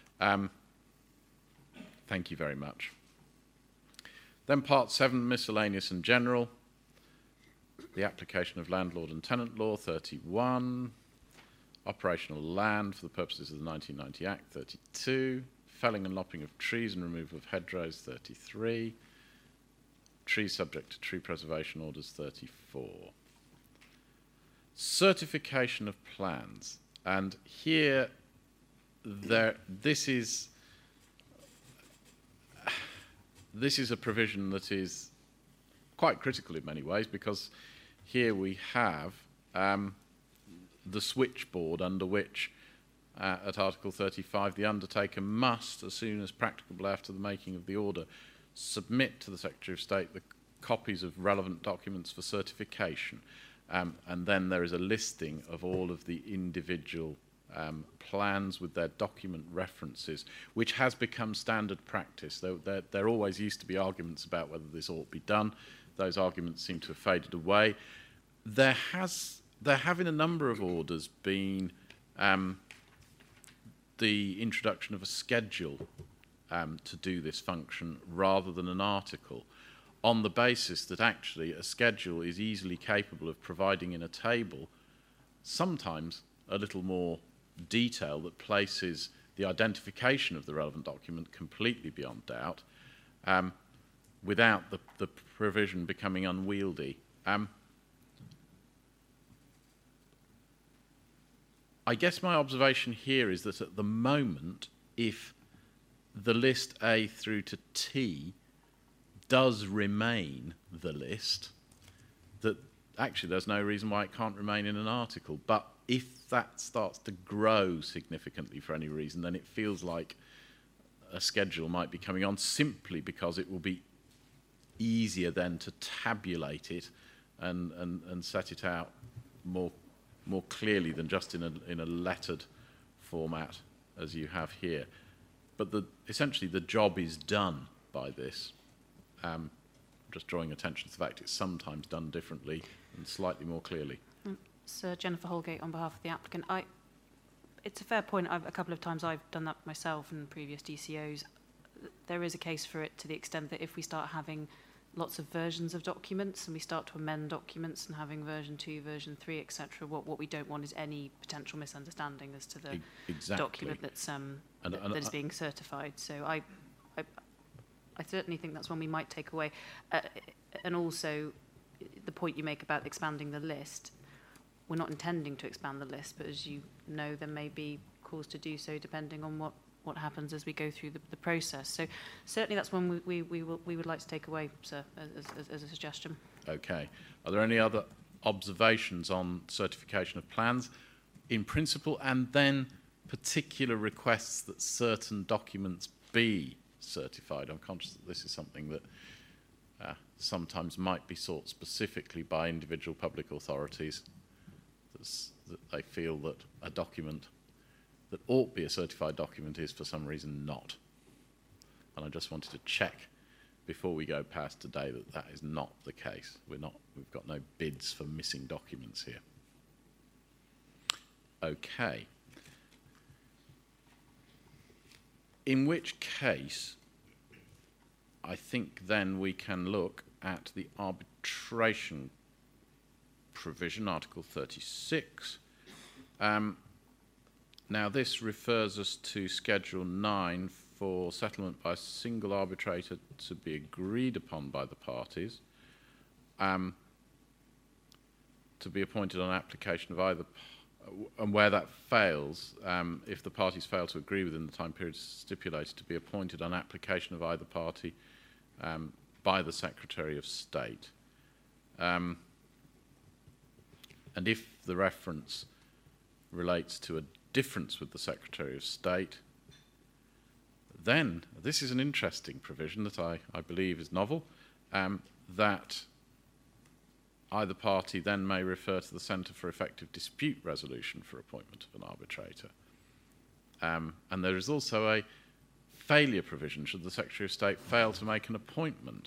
Thank you very much. Then Part 7, miscellaneous and general. The application of landlord and tenant law, 31. Operational land for the purposes of the 1990 Act, 32. Felling and lopping of trees and removal of hedgerows, 33. Trees subject to tree preservation orders, 34. Certification of plans. And here, this is a provision that is quite critical in many ways, because here we have the switchboard under which, at Article 35, the undertaker must, as soon as practicable after the making of the order, submit to the Secretary of State the copies of relevant documents for certification. And then there is a listing of all of the individual plans with their document references, which has become standard practice. There always used to be arguments about whether this ought to be done. Those arguments seem to have faded away. There have in a number of orders been the introduction of a schedule to do this function rather than an article, on the basis that actually a schedule is easily capable of providing in a table sometimes a little more detail that places the identification of the relevant document completely beyond doubt, without the provision becoming unwieldy. I guess my observation here is that at the moment, if the list A through to T does remain the list, that actually there's no reason why it can't remain in an article. But if that starts to grow significantly for any reason, then it feels like a schedule might be coming on, simply because it will be easier then to tabulate it and set it out more clearly than just in a lettered format as you have here. But essentially the job is done by this. Just drawing attention to the fact it's sometimes done differently and slightly more clearly. Sir Jennifer Holgate on behalf of the applicant. It's a fair point. A couple of times I've done that myself in previous DCOs. There is a case for it to the extent that if we start having lots of versions of documents and we start to amend documents and having version 2, version 3, etc., what we don't want is any potential misunderstanding as to the document that's that is being certified. So I certainly think that's one we might take away. And also the point you make about expanding the list, we're not intending to expand the list, but as you know, there may be cause to do so depending on what happens as we go through the process. So certainly that's one we would like to take away, sir, as a suggestion. Okay. Are there any other observations on certification of plans in principle, and then particular requests that certain documents be certified? I'm conscious that this is something that sometimes might be sought specifically by individual public authorities, that they feel that a document that ought to be a certified document is for some reason not. And I just wanted to check before we go past today that that is not the case. We've got no bids for missing documents here. Okay. In which case, I think then we can look at the arbitration provision, Article 36. Now, this refers us to Schedule 9 for settlement by a single arbitrator to be agreed upon by the parties, to be appointed on application of either, and where that fails, if the parties fail to agree within the time period stipulated, to be appointed on application of either party by the Secretary of State. And if the reference relates to a difference with the Secretary of State, then this is an interesting provision that I believe is novel, that either party then may refer to the Centre for Effective Dispute Resolution for appointment of an arbitrator. And there is also a failure provision should the Secretary of State fail to make an appointment.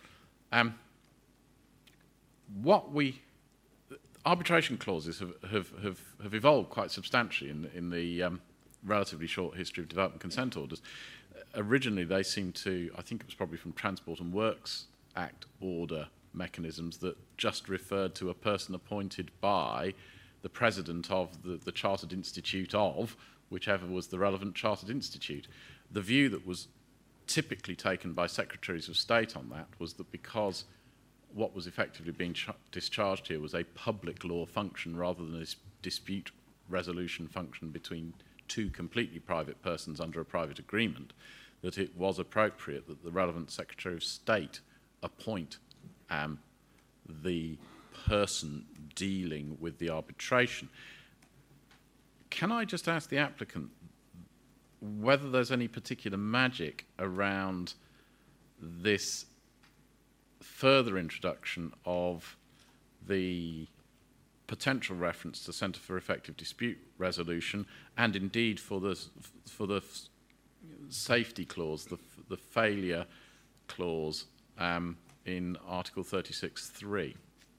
Arbitration clauses have evolved quite substantially in the relatively short history of development consent orders. Originally, they seemed to, I think it was probably from Transport and Works Act order mechanisms that just referred to a person appointed by the president of the Chartered Institute of whichever was the relevant Chartered Institute. The view that was typically taken by Secretaries of State on that was that because what was effectively being discharged here was a public law function rather than a dispute resolution function between two completely private persons under a private agreement, that it was appropriate that the relevant Secretary of State appoint the person dealing with the arbitration. Can I just ask the applicant whether there's any particular magic around this further introduction of the potential reference to Centre for Effective Dispute Resolution, and indeed for the safety clause, the failure clause in Article 36(3)?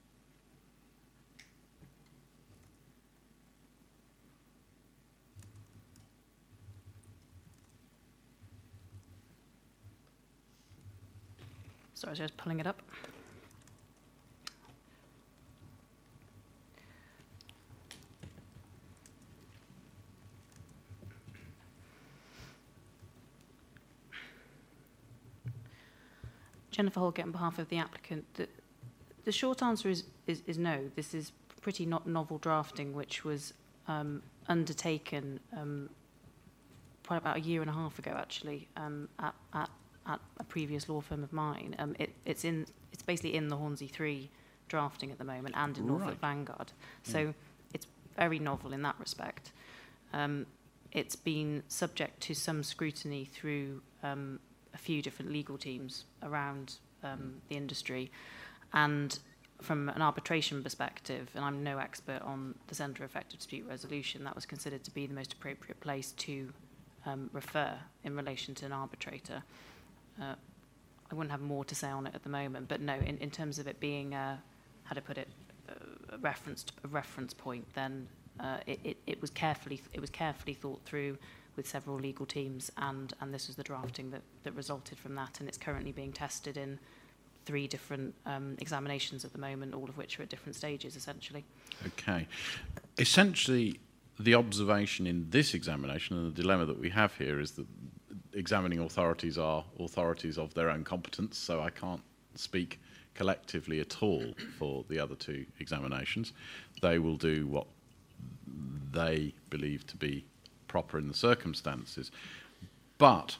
Sorry, I was just pulling it up. Jennifer Holgate on behalf of the applicant. The short answer is no. This is pretty novel drafting, which was undertaken probably about a year and a half ago, actually, at a previous law firm of mine. It's basically in the Hornsey 3 drafting at the moment and in Norfolk Vanguard. So it's very novel in that respect. It's been subject to some scrutiny through a few different legal teams around the industry. And from an arbitration perspective, and I'm no expert on the Centre for Effective Dispute Resolution, that was considered to be the most appropriate place to refer in relation to an arbitrator. I wouldn't have more to say on it at the moment, but no, in terms of it being, how to put it, a reference point, then it was carefully thought through with several legal teams, and this was the drafting that resulted from that, and it's currently being tested in 3 different examinations at the moment, all of which are at different stages, essentially. Okay. Essentially, the observation in this examination, and the dilemma that we have here, is that examining authorities are authorities of their own competence, so I can't speak collectively at all for the other 2 examinations. They will do what they believe to be proper in the circumstances. But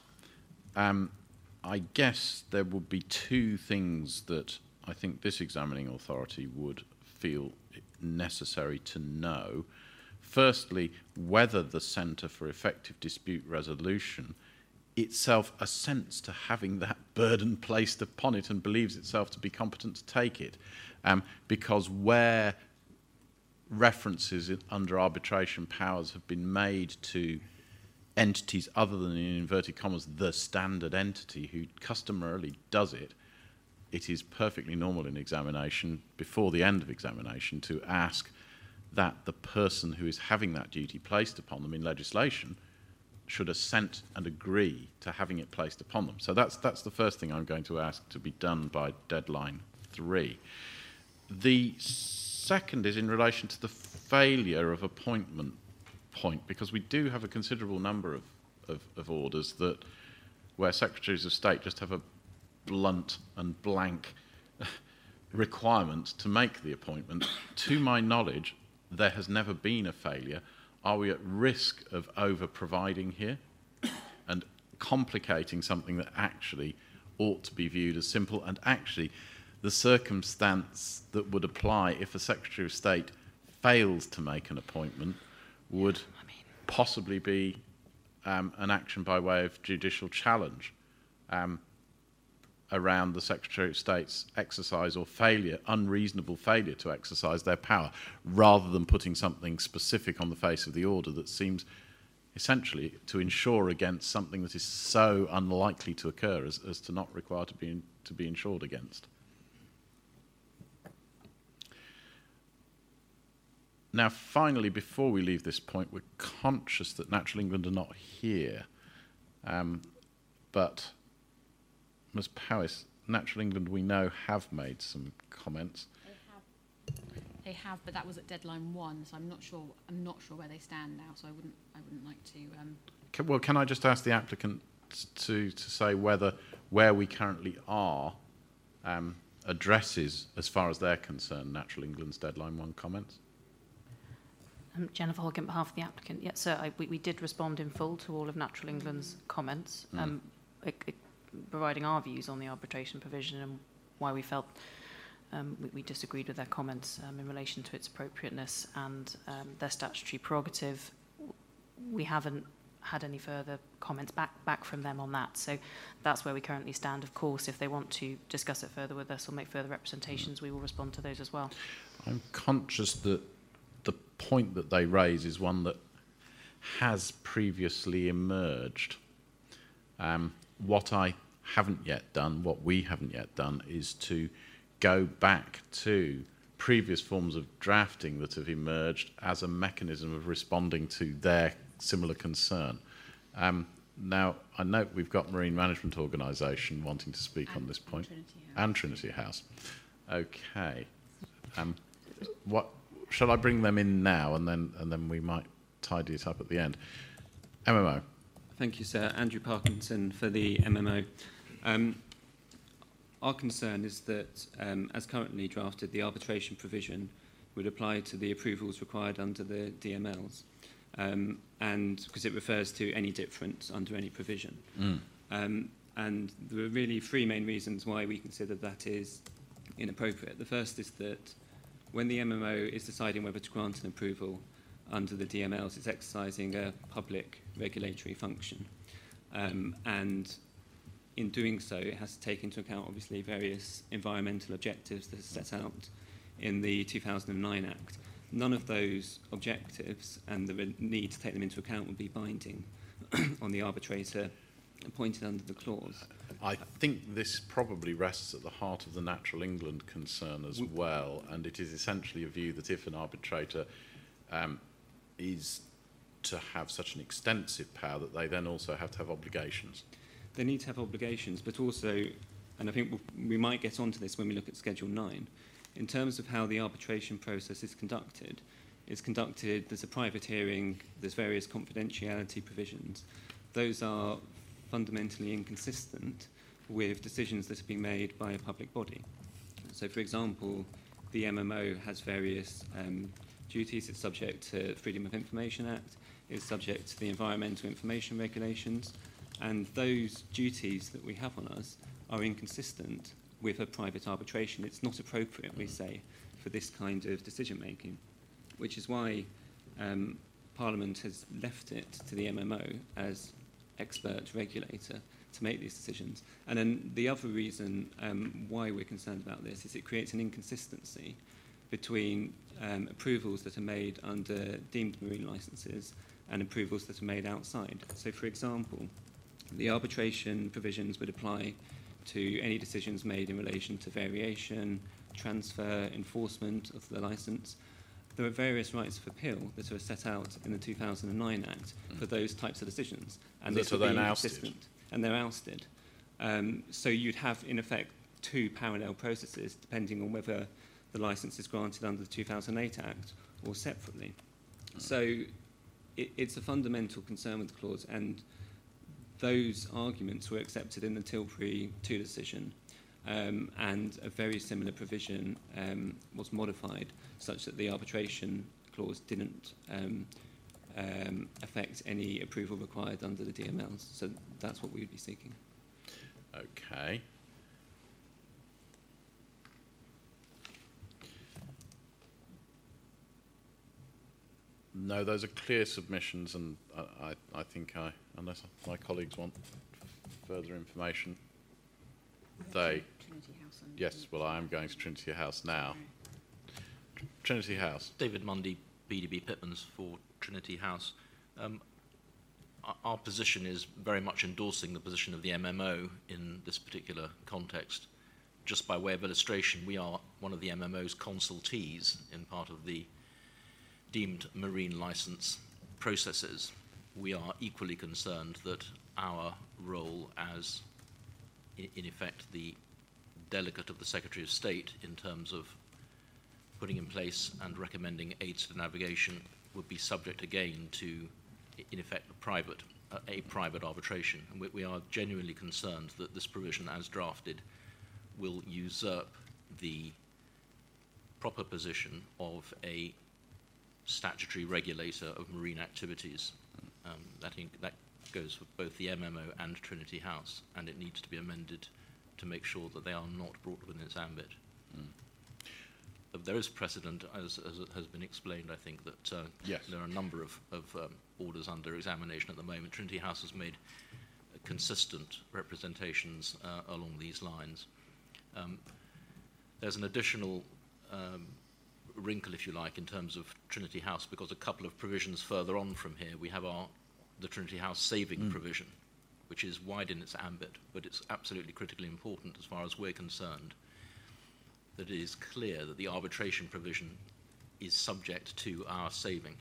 I guess there would be 2 things that I think this examining authority would feel necessary to know. Firstly, whether the Centre for Effective Dispute Resolution itself assents to having that burden placed upon it and believes itself to be competent to take it. Because where references under arbitration powers have been made to entities other than, in inverted commas, the standard entity who customarily does it, it is perfectly normal in examination, before the end of examination, to ask that the person who is having that duty placed upon them in legislation should assent and agree to having it placed upon them. So that's the first thing I'm going to ask to be done by deadline 3. The second is in relation to the failure of appointment point, because we do have a considerable number of orders where Secretaries of State just have a blunt and blank requirement to make the appointment. To my knowledge, there has never been a failure. Are we at risk of over-providing here and complicating something that actually ought to be viewed as simple? And actually, the circumstance that would apply if a Secretary of State fails to make an appointment would possibly be an action by way of judicial challenge around the Secretary of State's exercise or failure, unreasonable failure to exercise their power, rather than putting something specific on the face of the order that seems essentially to insure against something that is so unlikely to occur as to not require to be insured against. Now, finally, before we leave this point, we're conscious that Natural England are not here, but Ms. Powys, Natural England, we know, have made some comments. They have, but that was at deadline 1, so I'm not sure where they stand now. So I wouldn't like to. Well, can I just ask the applicant to say where we currently are addresses, as far as they're concerned, Natural England's deadline 1 comments? Jennifer Hogg on behalf of the applicant. Yes, sir. We did respond in full to all of Natural England's comments. Providing our views on the arbitration provision and why we felt we disagreed with their comments in relation to its appropriateness and their statutory prerogative. We haven't had any further comments back from them on that. So that's where we currently stand. Of course, if they want to discuss it further with us or make further representations, we will respond to those as well. I'm conscious that the point that they raise is one that has previously emerged. What I haven't yet done, what we haven't yet done, is to go back to previous forms of drafting that have emerged as a mechanism of responding to their similar concern. Now, I note we've got Marine Management Organisation wanting to speak on this point. And Trinity House. Okay. What shall I bring them in now, and then we might tidy it up at the end? MMO. Thank you, sir. Andrew Parkinson for the MMO. Our concern is that, as currently drafted, the arbitration provision would apply to the approvals required under the DMLs, and because it refers to any difference under any provision. And there are really three main reasons why we consider that is inappropriate. The first is that when the MMO is deciding whether to grant an approval under the DMLs, it's exercising a public regulatory function. And in doing so, it has to take into account, obviously, various environmental objectives that are set out in the 2009 Act. None of those objectives and the need to take them into account would be binding on the arbitrator appointed under the clause. I think this probably rests at the heart of the Natural England concern as well, and it is essentially a view that if an arbitrator is to have such an extensive power, that they then also have to have obligations. They need to have obligations, but also, and I think we might get onto this when we look at Schedule 9, in terms of how the arbitration process is conducted, there's a private hearing, there's various confidentiality provisions. Those are fundamentally inconsistent with decisions that have been made by a public body. So, for example, the MMO has various duties. It's subject to the Freedom of Information Act, it's subject to the Environmental Information Regulations, and those duties that we have on us are inconsistent with a private arbitration. It's not appropriate, we say, for this kind of decision-making, which is why Parliament has left it to the MMO as expert regulator to make these decisions. And then the other reason why we're concerned about this is it creates an inconsistency between approvals that are made under deemed marine licenses and approvals that are made outside. So, for example, the arbitration provisions would apply to any decisions made in relation to variation, transfer, enforcement of the licence. There are various rights of appeal that are set out in the 2009 Act for those types of decisions. And this would be inconsistent. And they're ousted. So you'd have, in effect, two parallel processes depending on whether the licence is granted under the 2008 Act or separately. So it's a fundamental concern with the clause, and those arguments were accepted in the Tilbury 2 decision, and a very similar provision was modified such that the arbitration clause didn't affect any approval required under the DMLs. So that's what we would be seeking. Okay. No, those are clear submissions, and I think unless my colleagues want further information, they... Yes, well, I am going to Trinity House now. Trinity House. David Mundy, BDB Pitmans for Trinity House. Our position is very much endorsing the position of the MMO in this particular context. Just by way of illustration, we are one of the MMO's consultees in part of the deemed marine license processes. We are equally concerned that our role as, in effect, the delegate of the Secretary of State in terms of putting in place and recommending aids to navigation would be subject again to, in effect, a private arbitration. And we are genuinely concerned that this provision, as drafted, will usurp the proper position of a statutory regulator of marine activities. That goes for both the MMO and Trinity House, and it needs to be amended to make sure that they are not brought within its ambit. There is precedent, as has been explained, I think, that yes, there are a number of orders under examination at the moment. Trinity House has made consistent representations along these lines. There's an additional wrinkle, if you like, in terms of Trinity House, because a couple of provisions further on from here, we have the Trinity House saving provision, which is wide in its ambit, but it's absolutely critically important as far as we're concerned, that it is clear that the arbitration provision is subject to our saving.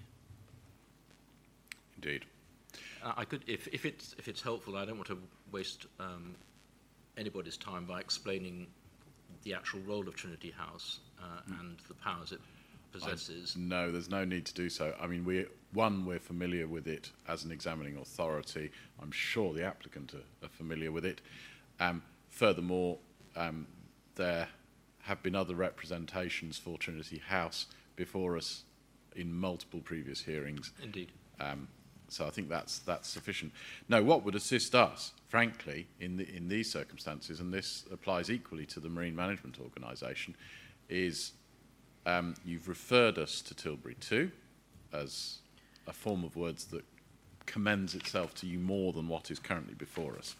Indeed. I could, if it's helpful, I don't want to waste anybody's time by explaining the actual role of Trinity House and the powers it possesses. No, there's no need to do so. I mean, we're familiar with it as an examining authority. I'm sure the applicant are familiar with it. Furthermore, there have been other representations for Trinity House before us in multiple previous hearings. Indeed. So I think that's sufficient. No, what would assist us, frankly, in these circumstances, and this applies equally to the Marine Management Organisation, is you've referred us to Tilbury 2 as a form of words that commends itself to you more than what is currently before us.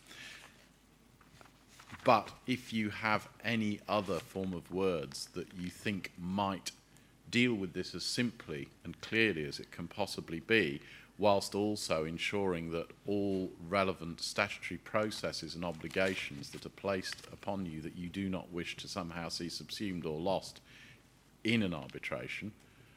But if you have any other form of words that you think might deal with this as simply and clearly as it can possibly be, whilst also ensuring that all relevant statutory processes and obligations that are placed upon you that you do not wish to somehow see subsumed or lost in an arbitration,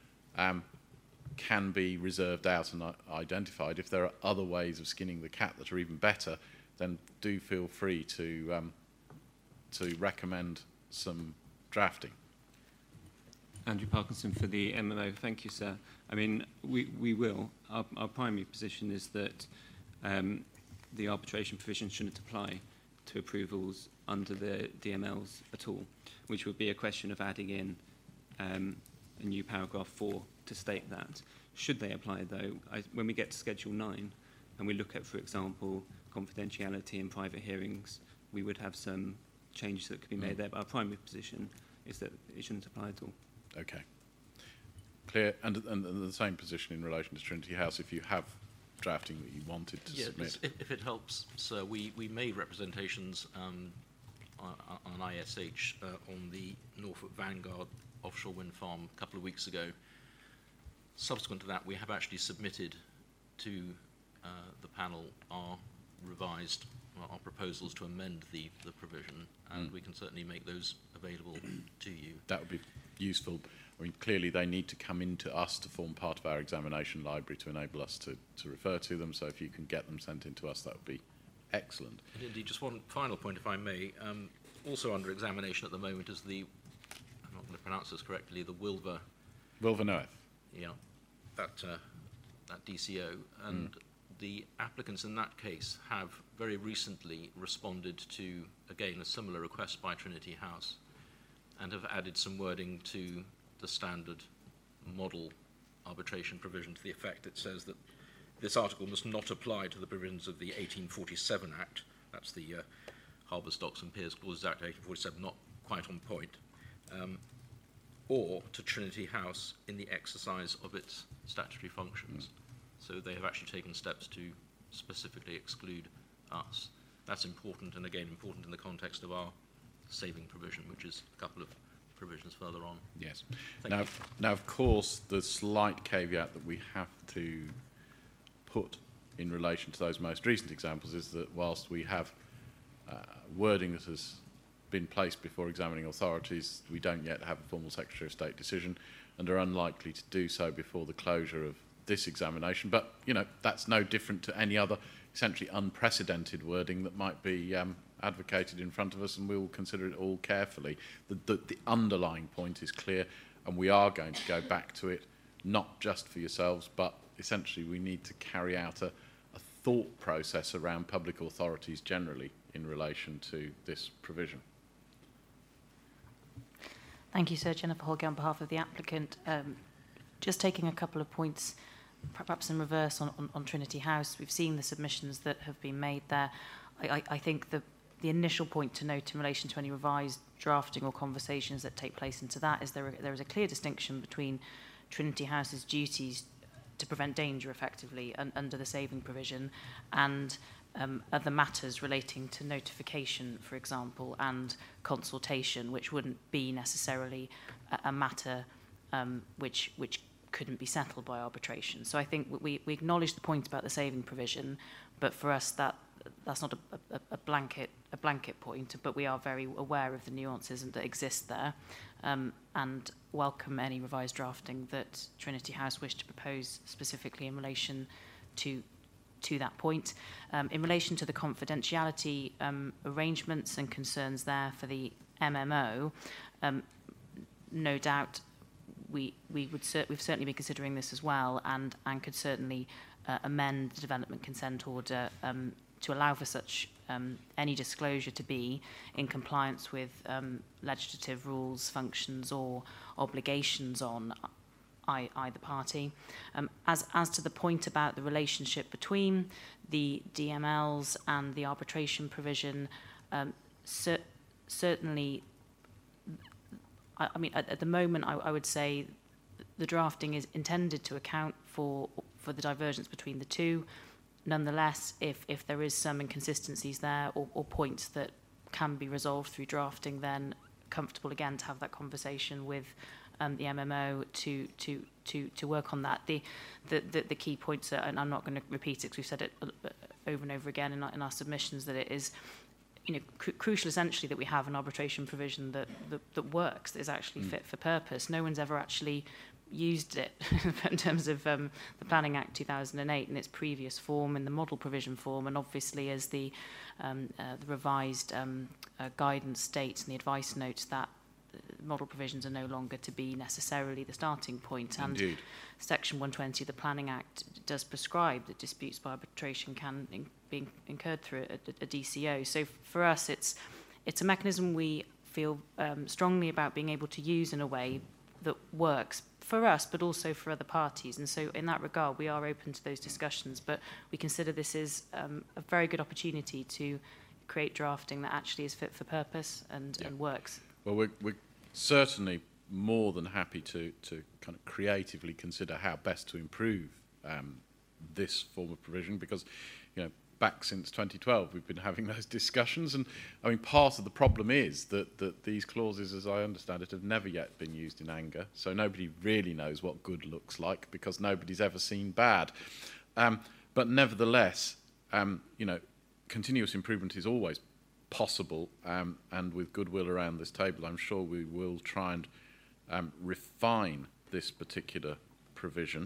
can be reserved out and identified. If there are other ways of skinning the cat that are even better, then do feel free to recommend some drafting. Andrew Parkinson for the MMO. Thank you, sir. I mean, we will. Our primary position is that the arbitration provision shouldn't apply to approvals under the DMLs at all, which would be a question of adding in a new paragraph 4 to state that. Should they apply, though, when we get to Schedule 9 and we look at, for example, confidentiality in private hearings, we would have some changes that could be made there. But our primary position is that it shouldn't apply at all. Okay. Clear. And the same position in relation to Trinity House, if you have drafting that you wanted to submit. If it helps, sir, we made representations on ISH on the Norfolk Vanguard offshore wind farm a couple of weeks ago. Subsequent to that, we have actually submitted to the panel our revised our proposals to amend the provision, and we can certainly make those available to you. That would be useful. I mean, clearly they need to come into us to form part of our examination library to enable us to refer to them, so if you can get them sent into us, that would be excellent. And indeed, just one final point, if I may. Also under examination at the moment is the, I'm not going to pronounce this correctly, the Wilver Noeth. Yeah, that DCO. And the applicants in that case have very recently responded to, again, a similar request by Trinity House, and have added some wording to the standard model arbitration provision to the effect it says that this article must not apply to the provisions of the 1847 Act. That's the Harbour Stocks and Piers Clauses Act 1847, not quite on point, or to Trinity House in the exercise of its statutory functions. So they have actually taken steps to specifically exclude us. That's important, and again, important in the context of our saving provision, which is a couple of provisions further on. Yes. Now, of course, the slight caveat that we have to put in relation to those most recent examples is that whilst we have wording that has been placed before examining authorities, we don't yet have a formal Secretary of State decision and are unlikely to do so before the closure of this examination. But, you know, that's no different to any other essentially unprecedented wording that might be advocated in front of us, and we will consider it all carefully. The underlying point is clear, and we are going to go back to it, not just for yourselves, but essentially we need to carry out a thought process around public authorities generally in relation to this provision. Thank you, sir. Jennifer Holger on behalf of the applicant. Just taking a couple of points, perhaps in reverse on Trinity House. We've seen the submissions that have been made there. I think the initial point to note in relation to any revised drafting or conversations that take place into that is there is a clear distinction between Trinity House's duties to prevent danger effectively under the saving provision and other matters relating to notification, for example, and consultation, which wouldn't be necessarily a matter which couldn't be settled by arbitration. So I think we acknowledge the point about the saving provision, but for us that's not a blanket point, but we are very aware of the nuances that exist there, and welcome any revised drafting that Trinity House wish to propose specifically in relation to that point. In relation to the confidentiality arrangements and concerns there for the MMO, no doubt we've certainly been considering this as well, and could certainly amend the development consent order to allow for such any disclosure to be in compliance with legislative rules, functions or obligations on either party. As to the point about the relationship between the DMLs and the arbitration provision, certainly, I mean, at the moment, I would say the drafting is intended to account for the divergence between the two. Nonetheless, if there is some inconsistencies there or points that can be resolved through drafting, then comfortable again to have that conversation with the MMO to work on that. The key points are, and I'm not going to repeat it because we've said it over and over again in our submissions, that it is crucial essentially that we have an arbitration provision that works, that is actually fit for purpose. No one's ever actually used it in terms of the Planning Act 2008 in its previous form, in the model provision form, and obviously as the revised guidance states and the advice notes, that model provisions are no longer to be necessarily the starting point. And Indeed. Section 120 of the Planning Act does prescribe that disputes by arbitration can be incurred through a DCO. So for us, it's a mechanism we feel strongly about being able to use in a way that works for us, but also for other parties. And so in that regard, we are open to those discussions, but we consider this is a very good opportunity to create drafting that actually is fit for purpose and works. Well, we're certainly more than happy to kind of creatively consider how best to improve this form of provision, because, back since 2012, we've been having those discussions. And I mean, part of the problem is that these clauses, as I understand it, have never yet been used in anger. So nobody really knows what good looks like because nobody's ever seen bad. But nevertheless, continuous improvement is always possible. And with goodwill around this table, I'm sure we will try and refine this particular provision.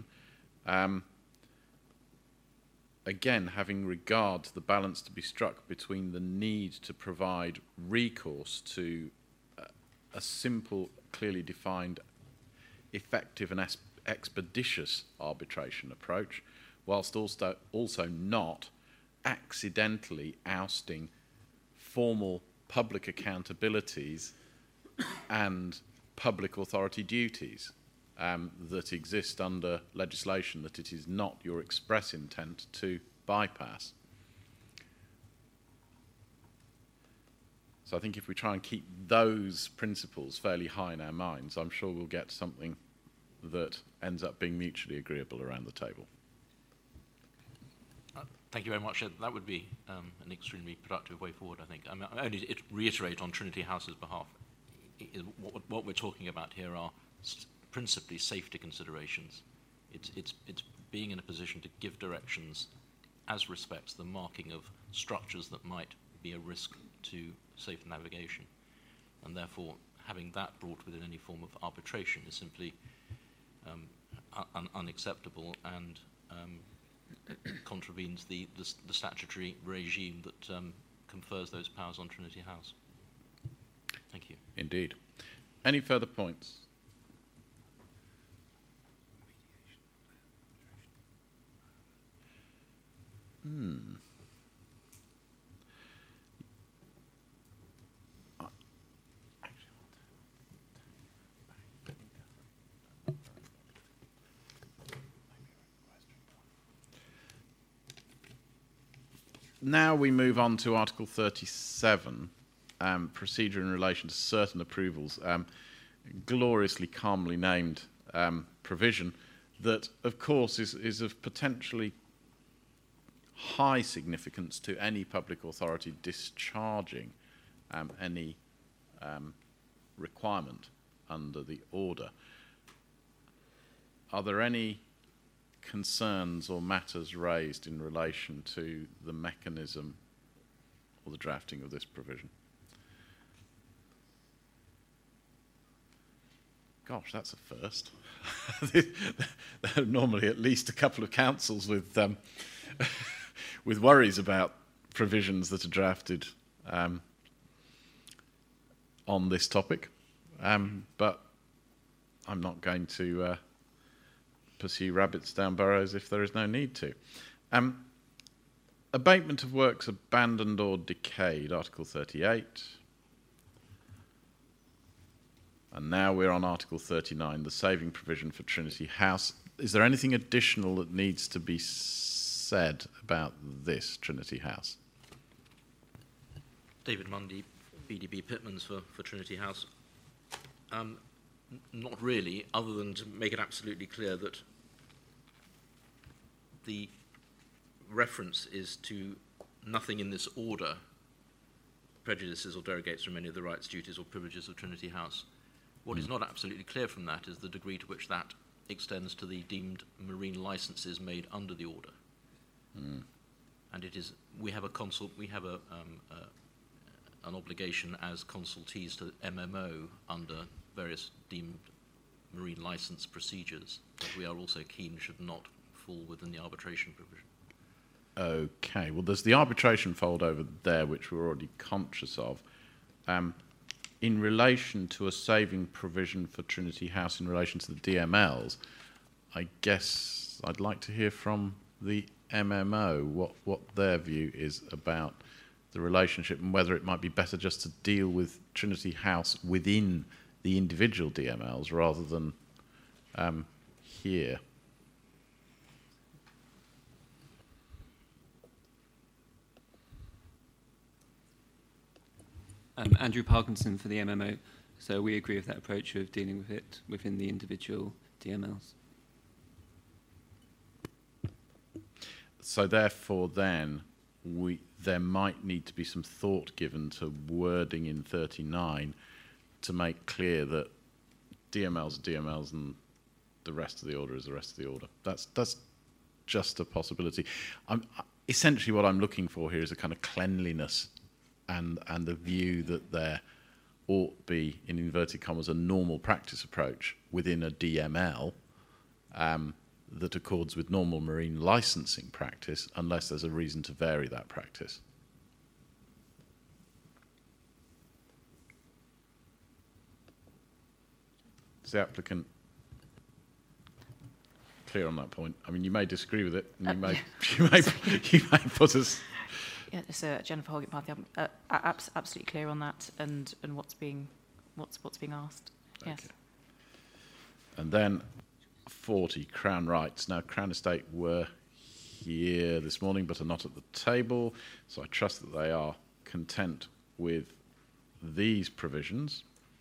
Again, having regard to the balance to be struck between the need to provide recourse to a simple, clearly defined, effective and expeditious arbitration approach, whilst also not accidentally ousting formal public accountabilities and public authority duties that exist under legislation that it is not your express intent to bypass. So I think if we try and keep those principles fairly high in our minds, I'm sure we'll get something that ends up being mutually agreeable around the table. Thank you very much. That would be an extremely productive way forward, I think. I mean, only to reiterate on Trinity House's behalf, what we're talking about here are principally safety considerations. It's being in a position to give directions as respects the marking of structures that might be a risk to safe navigation. And therefore, having that brought within any form of arbitration is simply unacceptable and contravenes the statutory regime that confers those powers on Trinity House. Thank you. Indeed. Any further points? Now we move on to Article 37, procedure in relation to certain approvals. Gloriously calmly named provision that, of course, is of potentially high significance to any public authority discharging any requirement under the order. Are there any concerns or matters raised in relation to the mechanism or the drafting of this provision? Gosh, that's a first. There are normally at least a couple of councils with with worries about provisions that are drafted on this topic, but I'm not going to pursue rabbits down burrows if there is no need to. Abatement of works abandoned or decayed, Article 38. And now we're on Article 39, the saving provision for Trinity House. Is there anything additional that needs to be said about this Trinity House? David Mundy, BDB Pitmans for Trinity House. Not really, other than to make it absolutely clear that the reference is to nothing in this order prejudices or derogates from any of the rights, duties or privileges of Trinity House. What is not absolutely clear from that is the degree to which that extends to the deemed marine licenses made under the order. And it is, we have an obligation as consultees to MMO under various deemed marine license procedures that we are also keen should not fall within the arbitration provision. Okay, well, there's the arbitration fold over there, which we're already conscious of. In relation to a saving provision for Trinity House in relation to the DMLs, I guess I'd like to hear from the MMO what their view is about the relationship and whether it might be better just to deal with Trinity House within the individual DMLs rather than here. Andrew Parkinson for the MMO. So we agree with that approach of dealing with it within the individual DMLs. So therefore then, there might need to be some thought given to wording in 39 to make clear that DMLs are DMLs and the rest of the order is the rest of the order. That's just a possibility. Essentially what I'm looking for here is a kind of cleanliness and the view that there ought be, in inverted commas, a normal practice approach within a DML that accords with normal marine licensing practice unless there's a reason to vary that practice. Is the applicant clear on that point? I mean, you may disagree with it, and you may put us... Yeah, so Jennifer Hoggett-Parthy, absolutely clear on that, and what's being asked. Okay. Yes. And then 40 Crown Rights. Now, Crown Estate were here this morning, but are not at the table, so I trust that they are content with these provisions.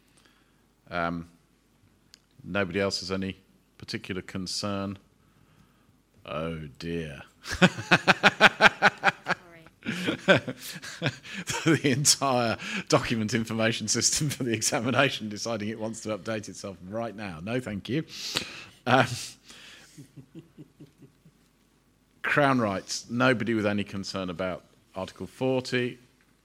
Nobody else has any particular concern? Oh dear. The entire document information system for the examination deciding it wants to update itself right now. No, thank you. Crown Rights. Nobody with any concern about Article 40.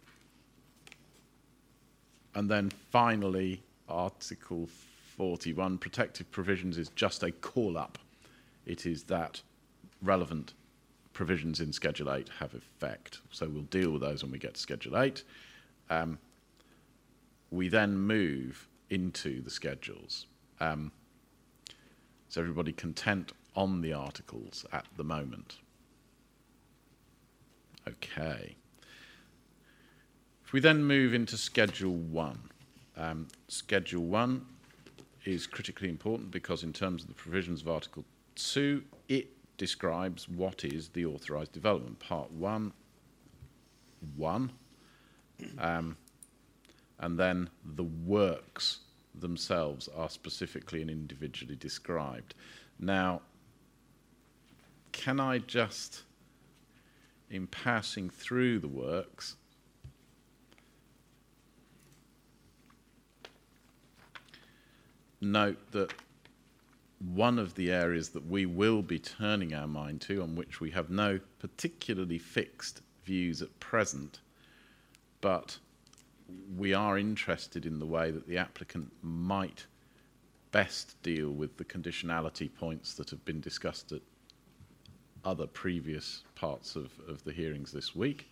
And then finally, Article 41. Protective provisions is just a call-up. It is that relevant provisions in Schedule 8 have effect. So we'll deal with those when we get to Schedule 8. We then move into the schedules. Is everybody content on the articles at the moment? Okay. If we then move into Schedule 1. Schedule 1 is critically important because in terms of the provisions of Article 2, it describes what is the authorised development. Part 1, and then the works themselves are specifically and individually described. Now, can I just, in passing through the works, note that one of the areas that we will be turning our mind to, on which we have no particularly fixed views at present, but we are interested in the way that the applicant might best deal with the conditionality points that have been discussed at other previous parts of the hearings this week.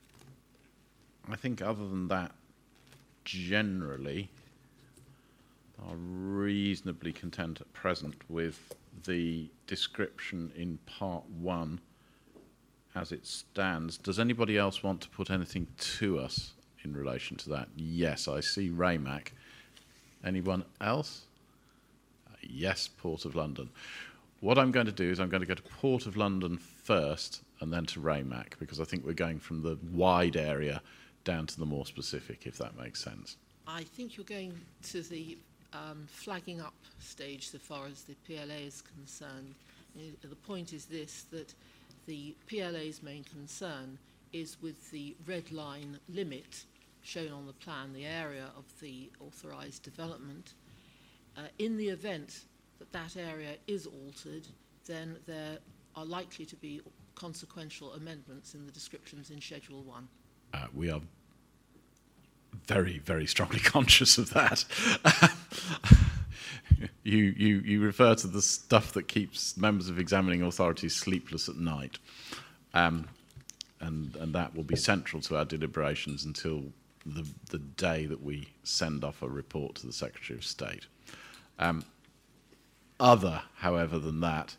I think other than that, generally, are reasonably content at present with the description in part 1 as it stands. Does anybody else want to put anything to us in relation to that? Yes, I see Raymac. Anyone else? Yes, Port of London. What I'm going to do is I'm going to go to Port of London first and then to Raymac, because I think we're going from the wide area down to the more specific, if that makes sense. I think you're going to the flagging up stage so far as the PLA is concerned. The point is this, that the PLA's main concern is with the red line limit shown on the plan, the area of the authorised development. In the event that that area is altered, then there are likely to be consequential amendments in the descriptions in Schedule 1. We are very, very strongly conscious of that. You refer to the stuff that keeps members of examining authorities sleepless at night, and that will be central to our deliberations until the day that we send off a report to the Secretary of State. Other, however, than that,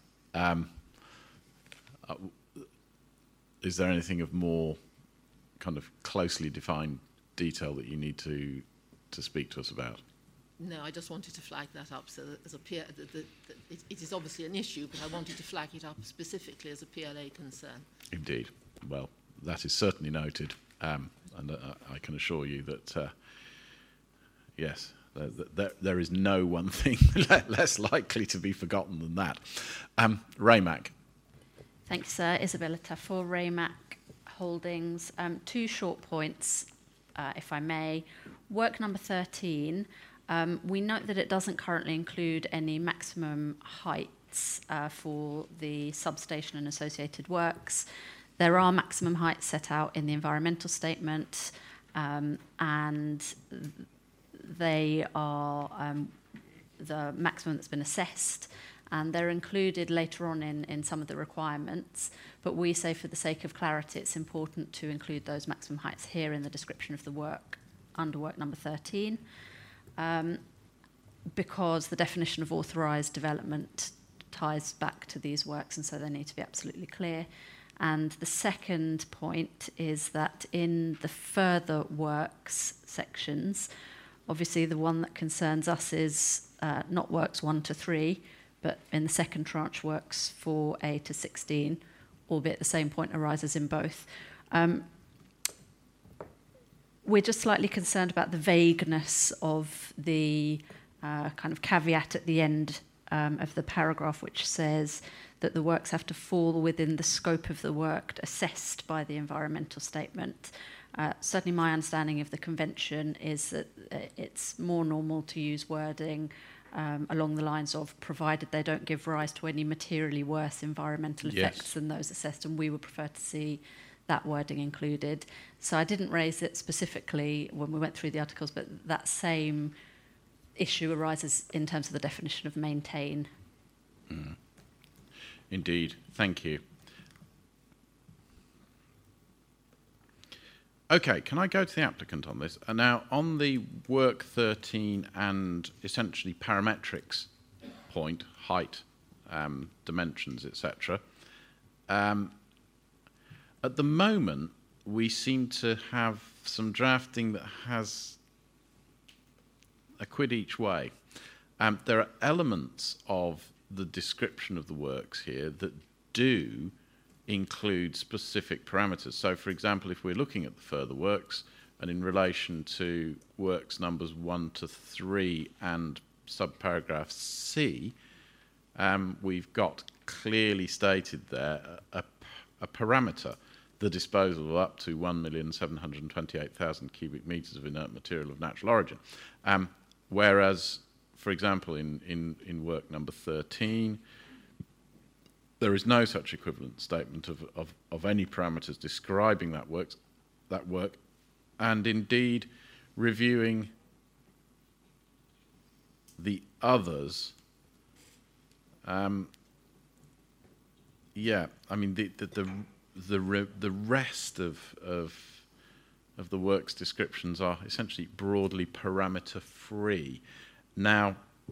is there anything of more kind of closely defined detail that you need to speak to us about? No, I just wanted to flag that up so that as a it is obviously an issue, but I wanted to flag it up specifically as a PLA concern. Indeed. Well, that is certainly noted, and I can assure you that, yes, there is no one thing less likely to be forgotten than that. Raymac. Thanks, sir. Isabella Tafor, Raymac Holdings. 2 short points, if I may. Work number 13. We note that it doesn't currently include any maximum heights for the substation and associated works. There are maximum heights set out in the environmental statement, and they are the maximum that's been assessed, and they're included later on in some of the requirements. But we say, for the sake of clarity, it's important to include those maximum heights here in the description of the work under work number 13. Because the definition of authorised development ties back to these works, and so they need to be absolutely clear. And the second point is that in the further works sections, obviously the one that concerns us is not works 1 to 3, but in the second tranche works 4A to 16, albeit the same point arises in both. We're just slightly concerned about the vagueness of the kind of caveat at the end of the paragraph, which says that the works have to fall within the scope of the work assessed by the environmental statement. Certainly my understanding of the convention is that it's more normal to use wording along the lines of, provided they don't give rise to any materially worse environmental effects than those assessed, and we would prefer to see that wording included. So I didn't raise it specifically when we went through the articles, but that same issue arises in terms of the definition of maintain. Indeed. Thank you. Okay, can I go to the applicant on this? And now, on the work 13 and essentially parametrics point, height, dimensions, etc., at the moment, we seem to have some drafting that has a quid each way. There are elements of the description of the works here that do include specific parameters. So, for example, if we're looking at the further works, and in relation to works numbers 1 to 3 and subparagraph C, we've got clearly stated there a parameter, the disposal of up to 1,728,000 cubic metres of inert material of natural origin. Whereas, for example, in work number 13, there is no such equivalent statement of any parameters describing that work, and indeed reviewing the others. Yeah, I mean the rest of the work's descriptions are essentially broadly parameter free. Now,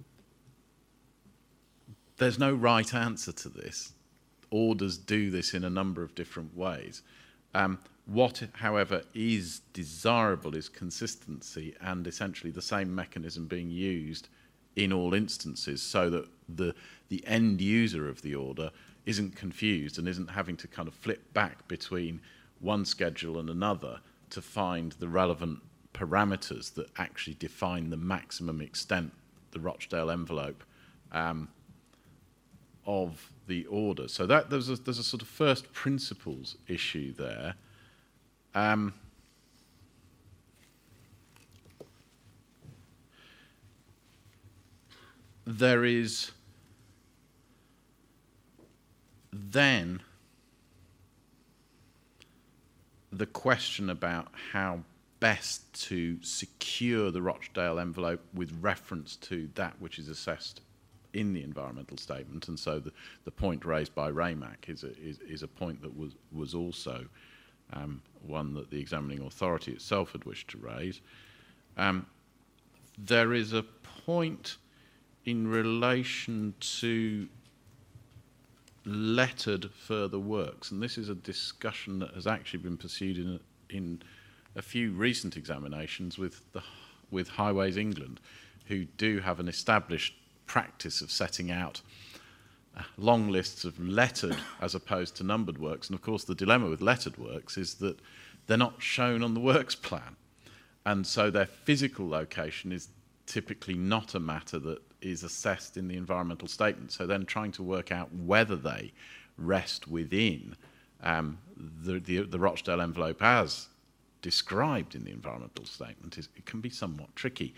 there's no right answer to this. Orders do this in a number of different ways. What, however, is desirable is consistency and essentially the same mechanism being used in all instances, so that the end user of the order isn't confused and isn't having to kind of flip back between one schedule and another to find the relevant parameters that actually define the maximum extent, the Rochdale envelope of the order. So that there's a sort of first principles issue there. There is then the question about how best to secure the Rochdale envelope with reference to that which is assessed in the environmental statement, and so the point raised by RAMAC is a point that was also one that the examining authority itself had wished to raise. There is a point in relation to lettered further works, and this is a discussion that has actually been pursued in a few recent examinations with Highways England, who do have an established practice of setting out long lists of lettered as opposed to numbered works. And of course the dilemma with lettered works is that they're not shown on the works plan, and so their physical location is typically not a matter that is assessed in the environmental statement. So then trying to work out whether they rest within the Rochdale envelope as described in the environmental statement it can be somewhat tricky.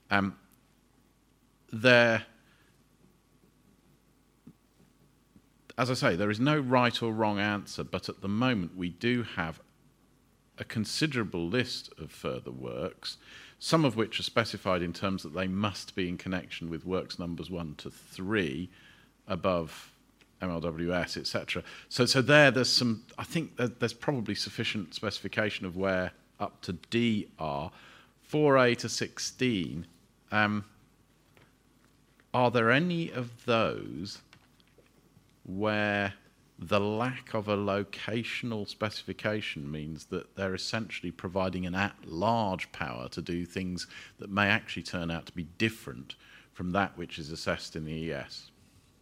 As I say, there is no right or wrong answer, but at the moment we do have a considerable list of further works, some of which are specified in terms that they must be in connection with works numbers 1 to 3 above MLWS, etc. So there's some, I think there's probably sufficient specification of where up to D are. 4A to 16, are there any of those where the lack of a locational specification means that they're essentially providing an at-large power to do things that may actually turn out to be different from that which is assessed in the ES?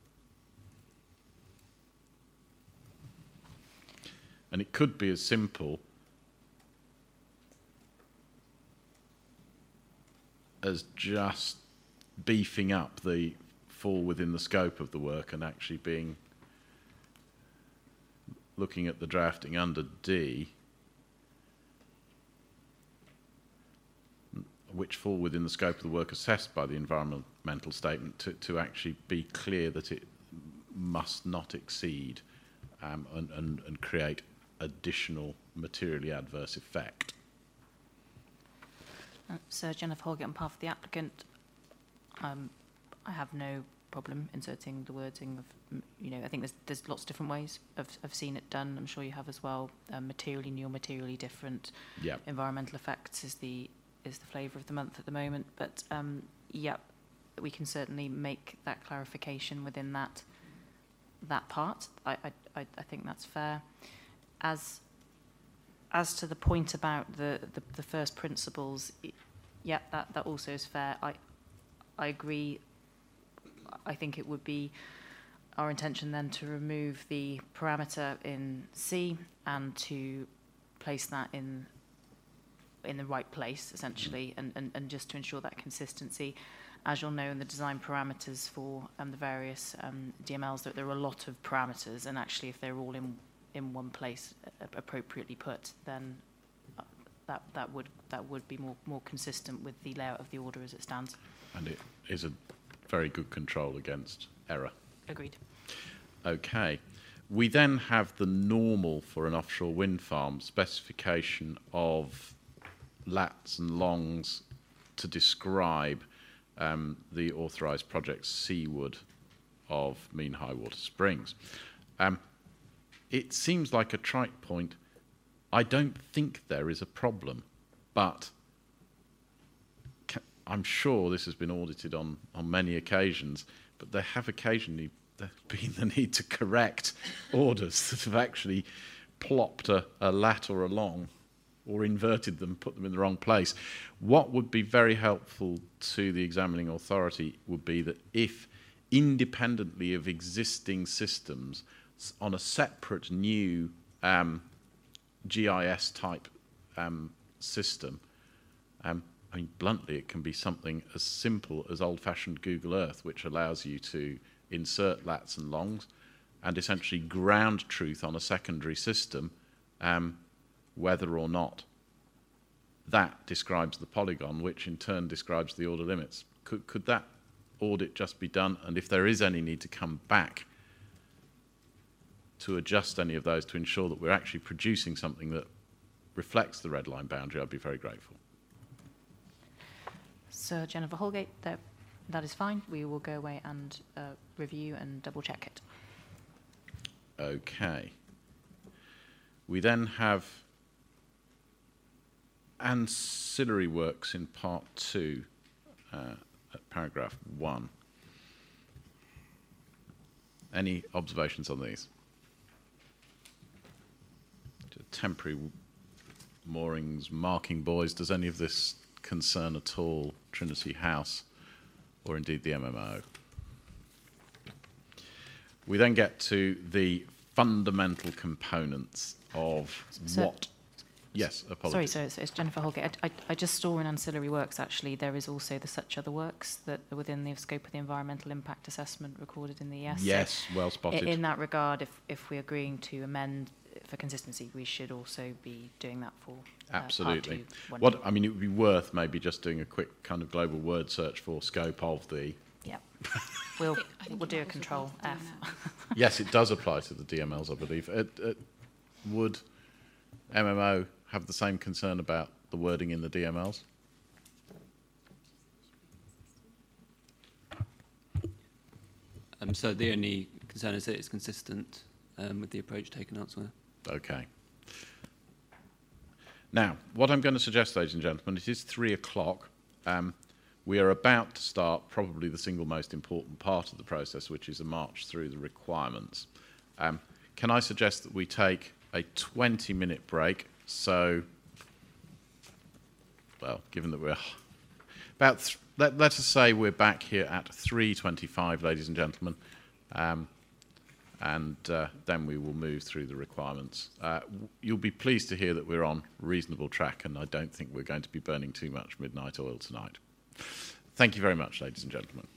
And it could be as simple as just beefing up the fall within the scope of the work and actually looking at the drafting under D, which fall within the scope of the work assessed by the environmental statement, to actually be clear that it must not exceed and create additional materially adverse effect. Sir Jennifer Holgate, on behalf of the applicant, I have no problem inserting the wording of, I think there's lots of different ways of seeing it done. I'm sure you have as well. Materially new, materially different. Yep. Environmental effects is the flavour of the month at the moment. But we can certainly make that clarification within that part. I think that's fair. As to the point about the first principles, that also is fair. I agree. I think it would be our intention then to remove the parameter in C and to place that in the right place, essentially, and just to ensure that consistency. As you'll know, in the design parameters for the various DMLs, there are a lot of parameters, and actually if they're all in one place, appropriately put, then that would be more consistent with the layout of the order as it stands. And it is a very good control against error. Agreed. Okay. We then have the normal for an offshore wind farm specification of lats and longs to describe the authorised project seaward of Mean High Water Springs. It seems like a trite point. I don't think there is a problem, but I'm sure this has been audited on many occasions, but there have occasionally been the need to correct orders that have actually plopped a lat or a long or inverted them, put them in the wrong place. What would be very helpful to the examining authority would be that if, independently of existing systems, on a separate new GIS type system, I mean, bluntly, it can be something as simple as old-fashioned Google Earth, which allows you to insert lats and longs and essentially ground truth on a secondary system, whether or not that describes the polygon, which in turn describes the order limits. Could that audit just be done? And if there is any need to come back to adjust any of those to ensure that we're actually producing something that reflects the red line boundary, I'd be very grateful. Sir Jennifer Holgate, that is fine. We will go away and review and double check it. Okay. We then have ancillary works in part 2 at paragraph 1. Any observations on these? Temporary moorings, marking buoys, does any of this concern at all Trinity House or indeed the MMO? We then get to the fundamental components of what... Yes, apologies. Sorry, so it's Jennifer Holgate. I just saw in ancillary works, actually, there is also the such other works that are within the scope of the environmental impact assessment recorded in the ES. Yes, so well spotted. In that regard, if we're agreeing to amend for consistency, we should also be doing that for absolutely. Part 2. What I mean, it would be worth maybe just doing a quick kind of global word search for scope of the... Yeah. We'll do a control F. Yes, it does apply to the DMLs, I believe. Would MMO have the same concern about the wording in the DMLs? So the only concern is that it's consistent with the approach taken elsewhere. Okay. Now, what I'm going to suggest, ladies and gentlemen, it is 3 o'clock. We are about to start probably the single most important part of the process, which is a march through the requirements. Can I suggest that we take a 20-minute break? So, well, given that we're about, let us say we're back here at 3:25, ladies and gentlemen, and then we will move through the requirements. You'll be pleased to hear that we're on reasonable track, and I don't think we're going to be burning too much midnight oil tonight. Thank you very much, ladies and gentlemen.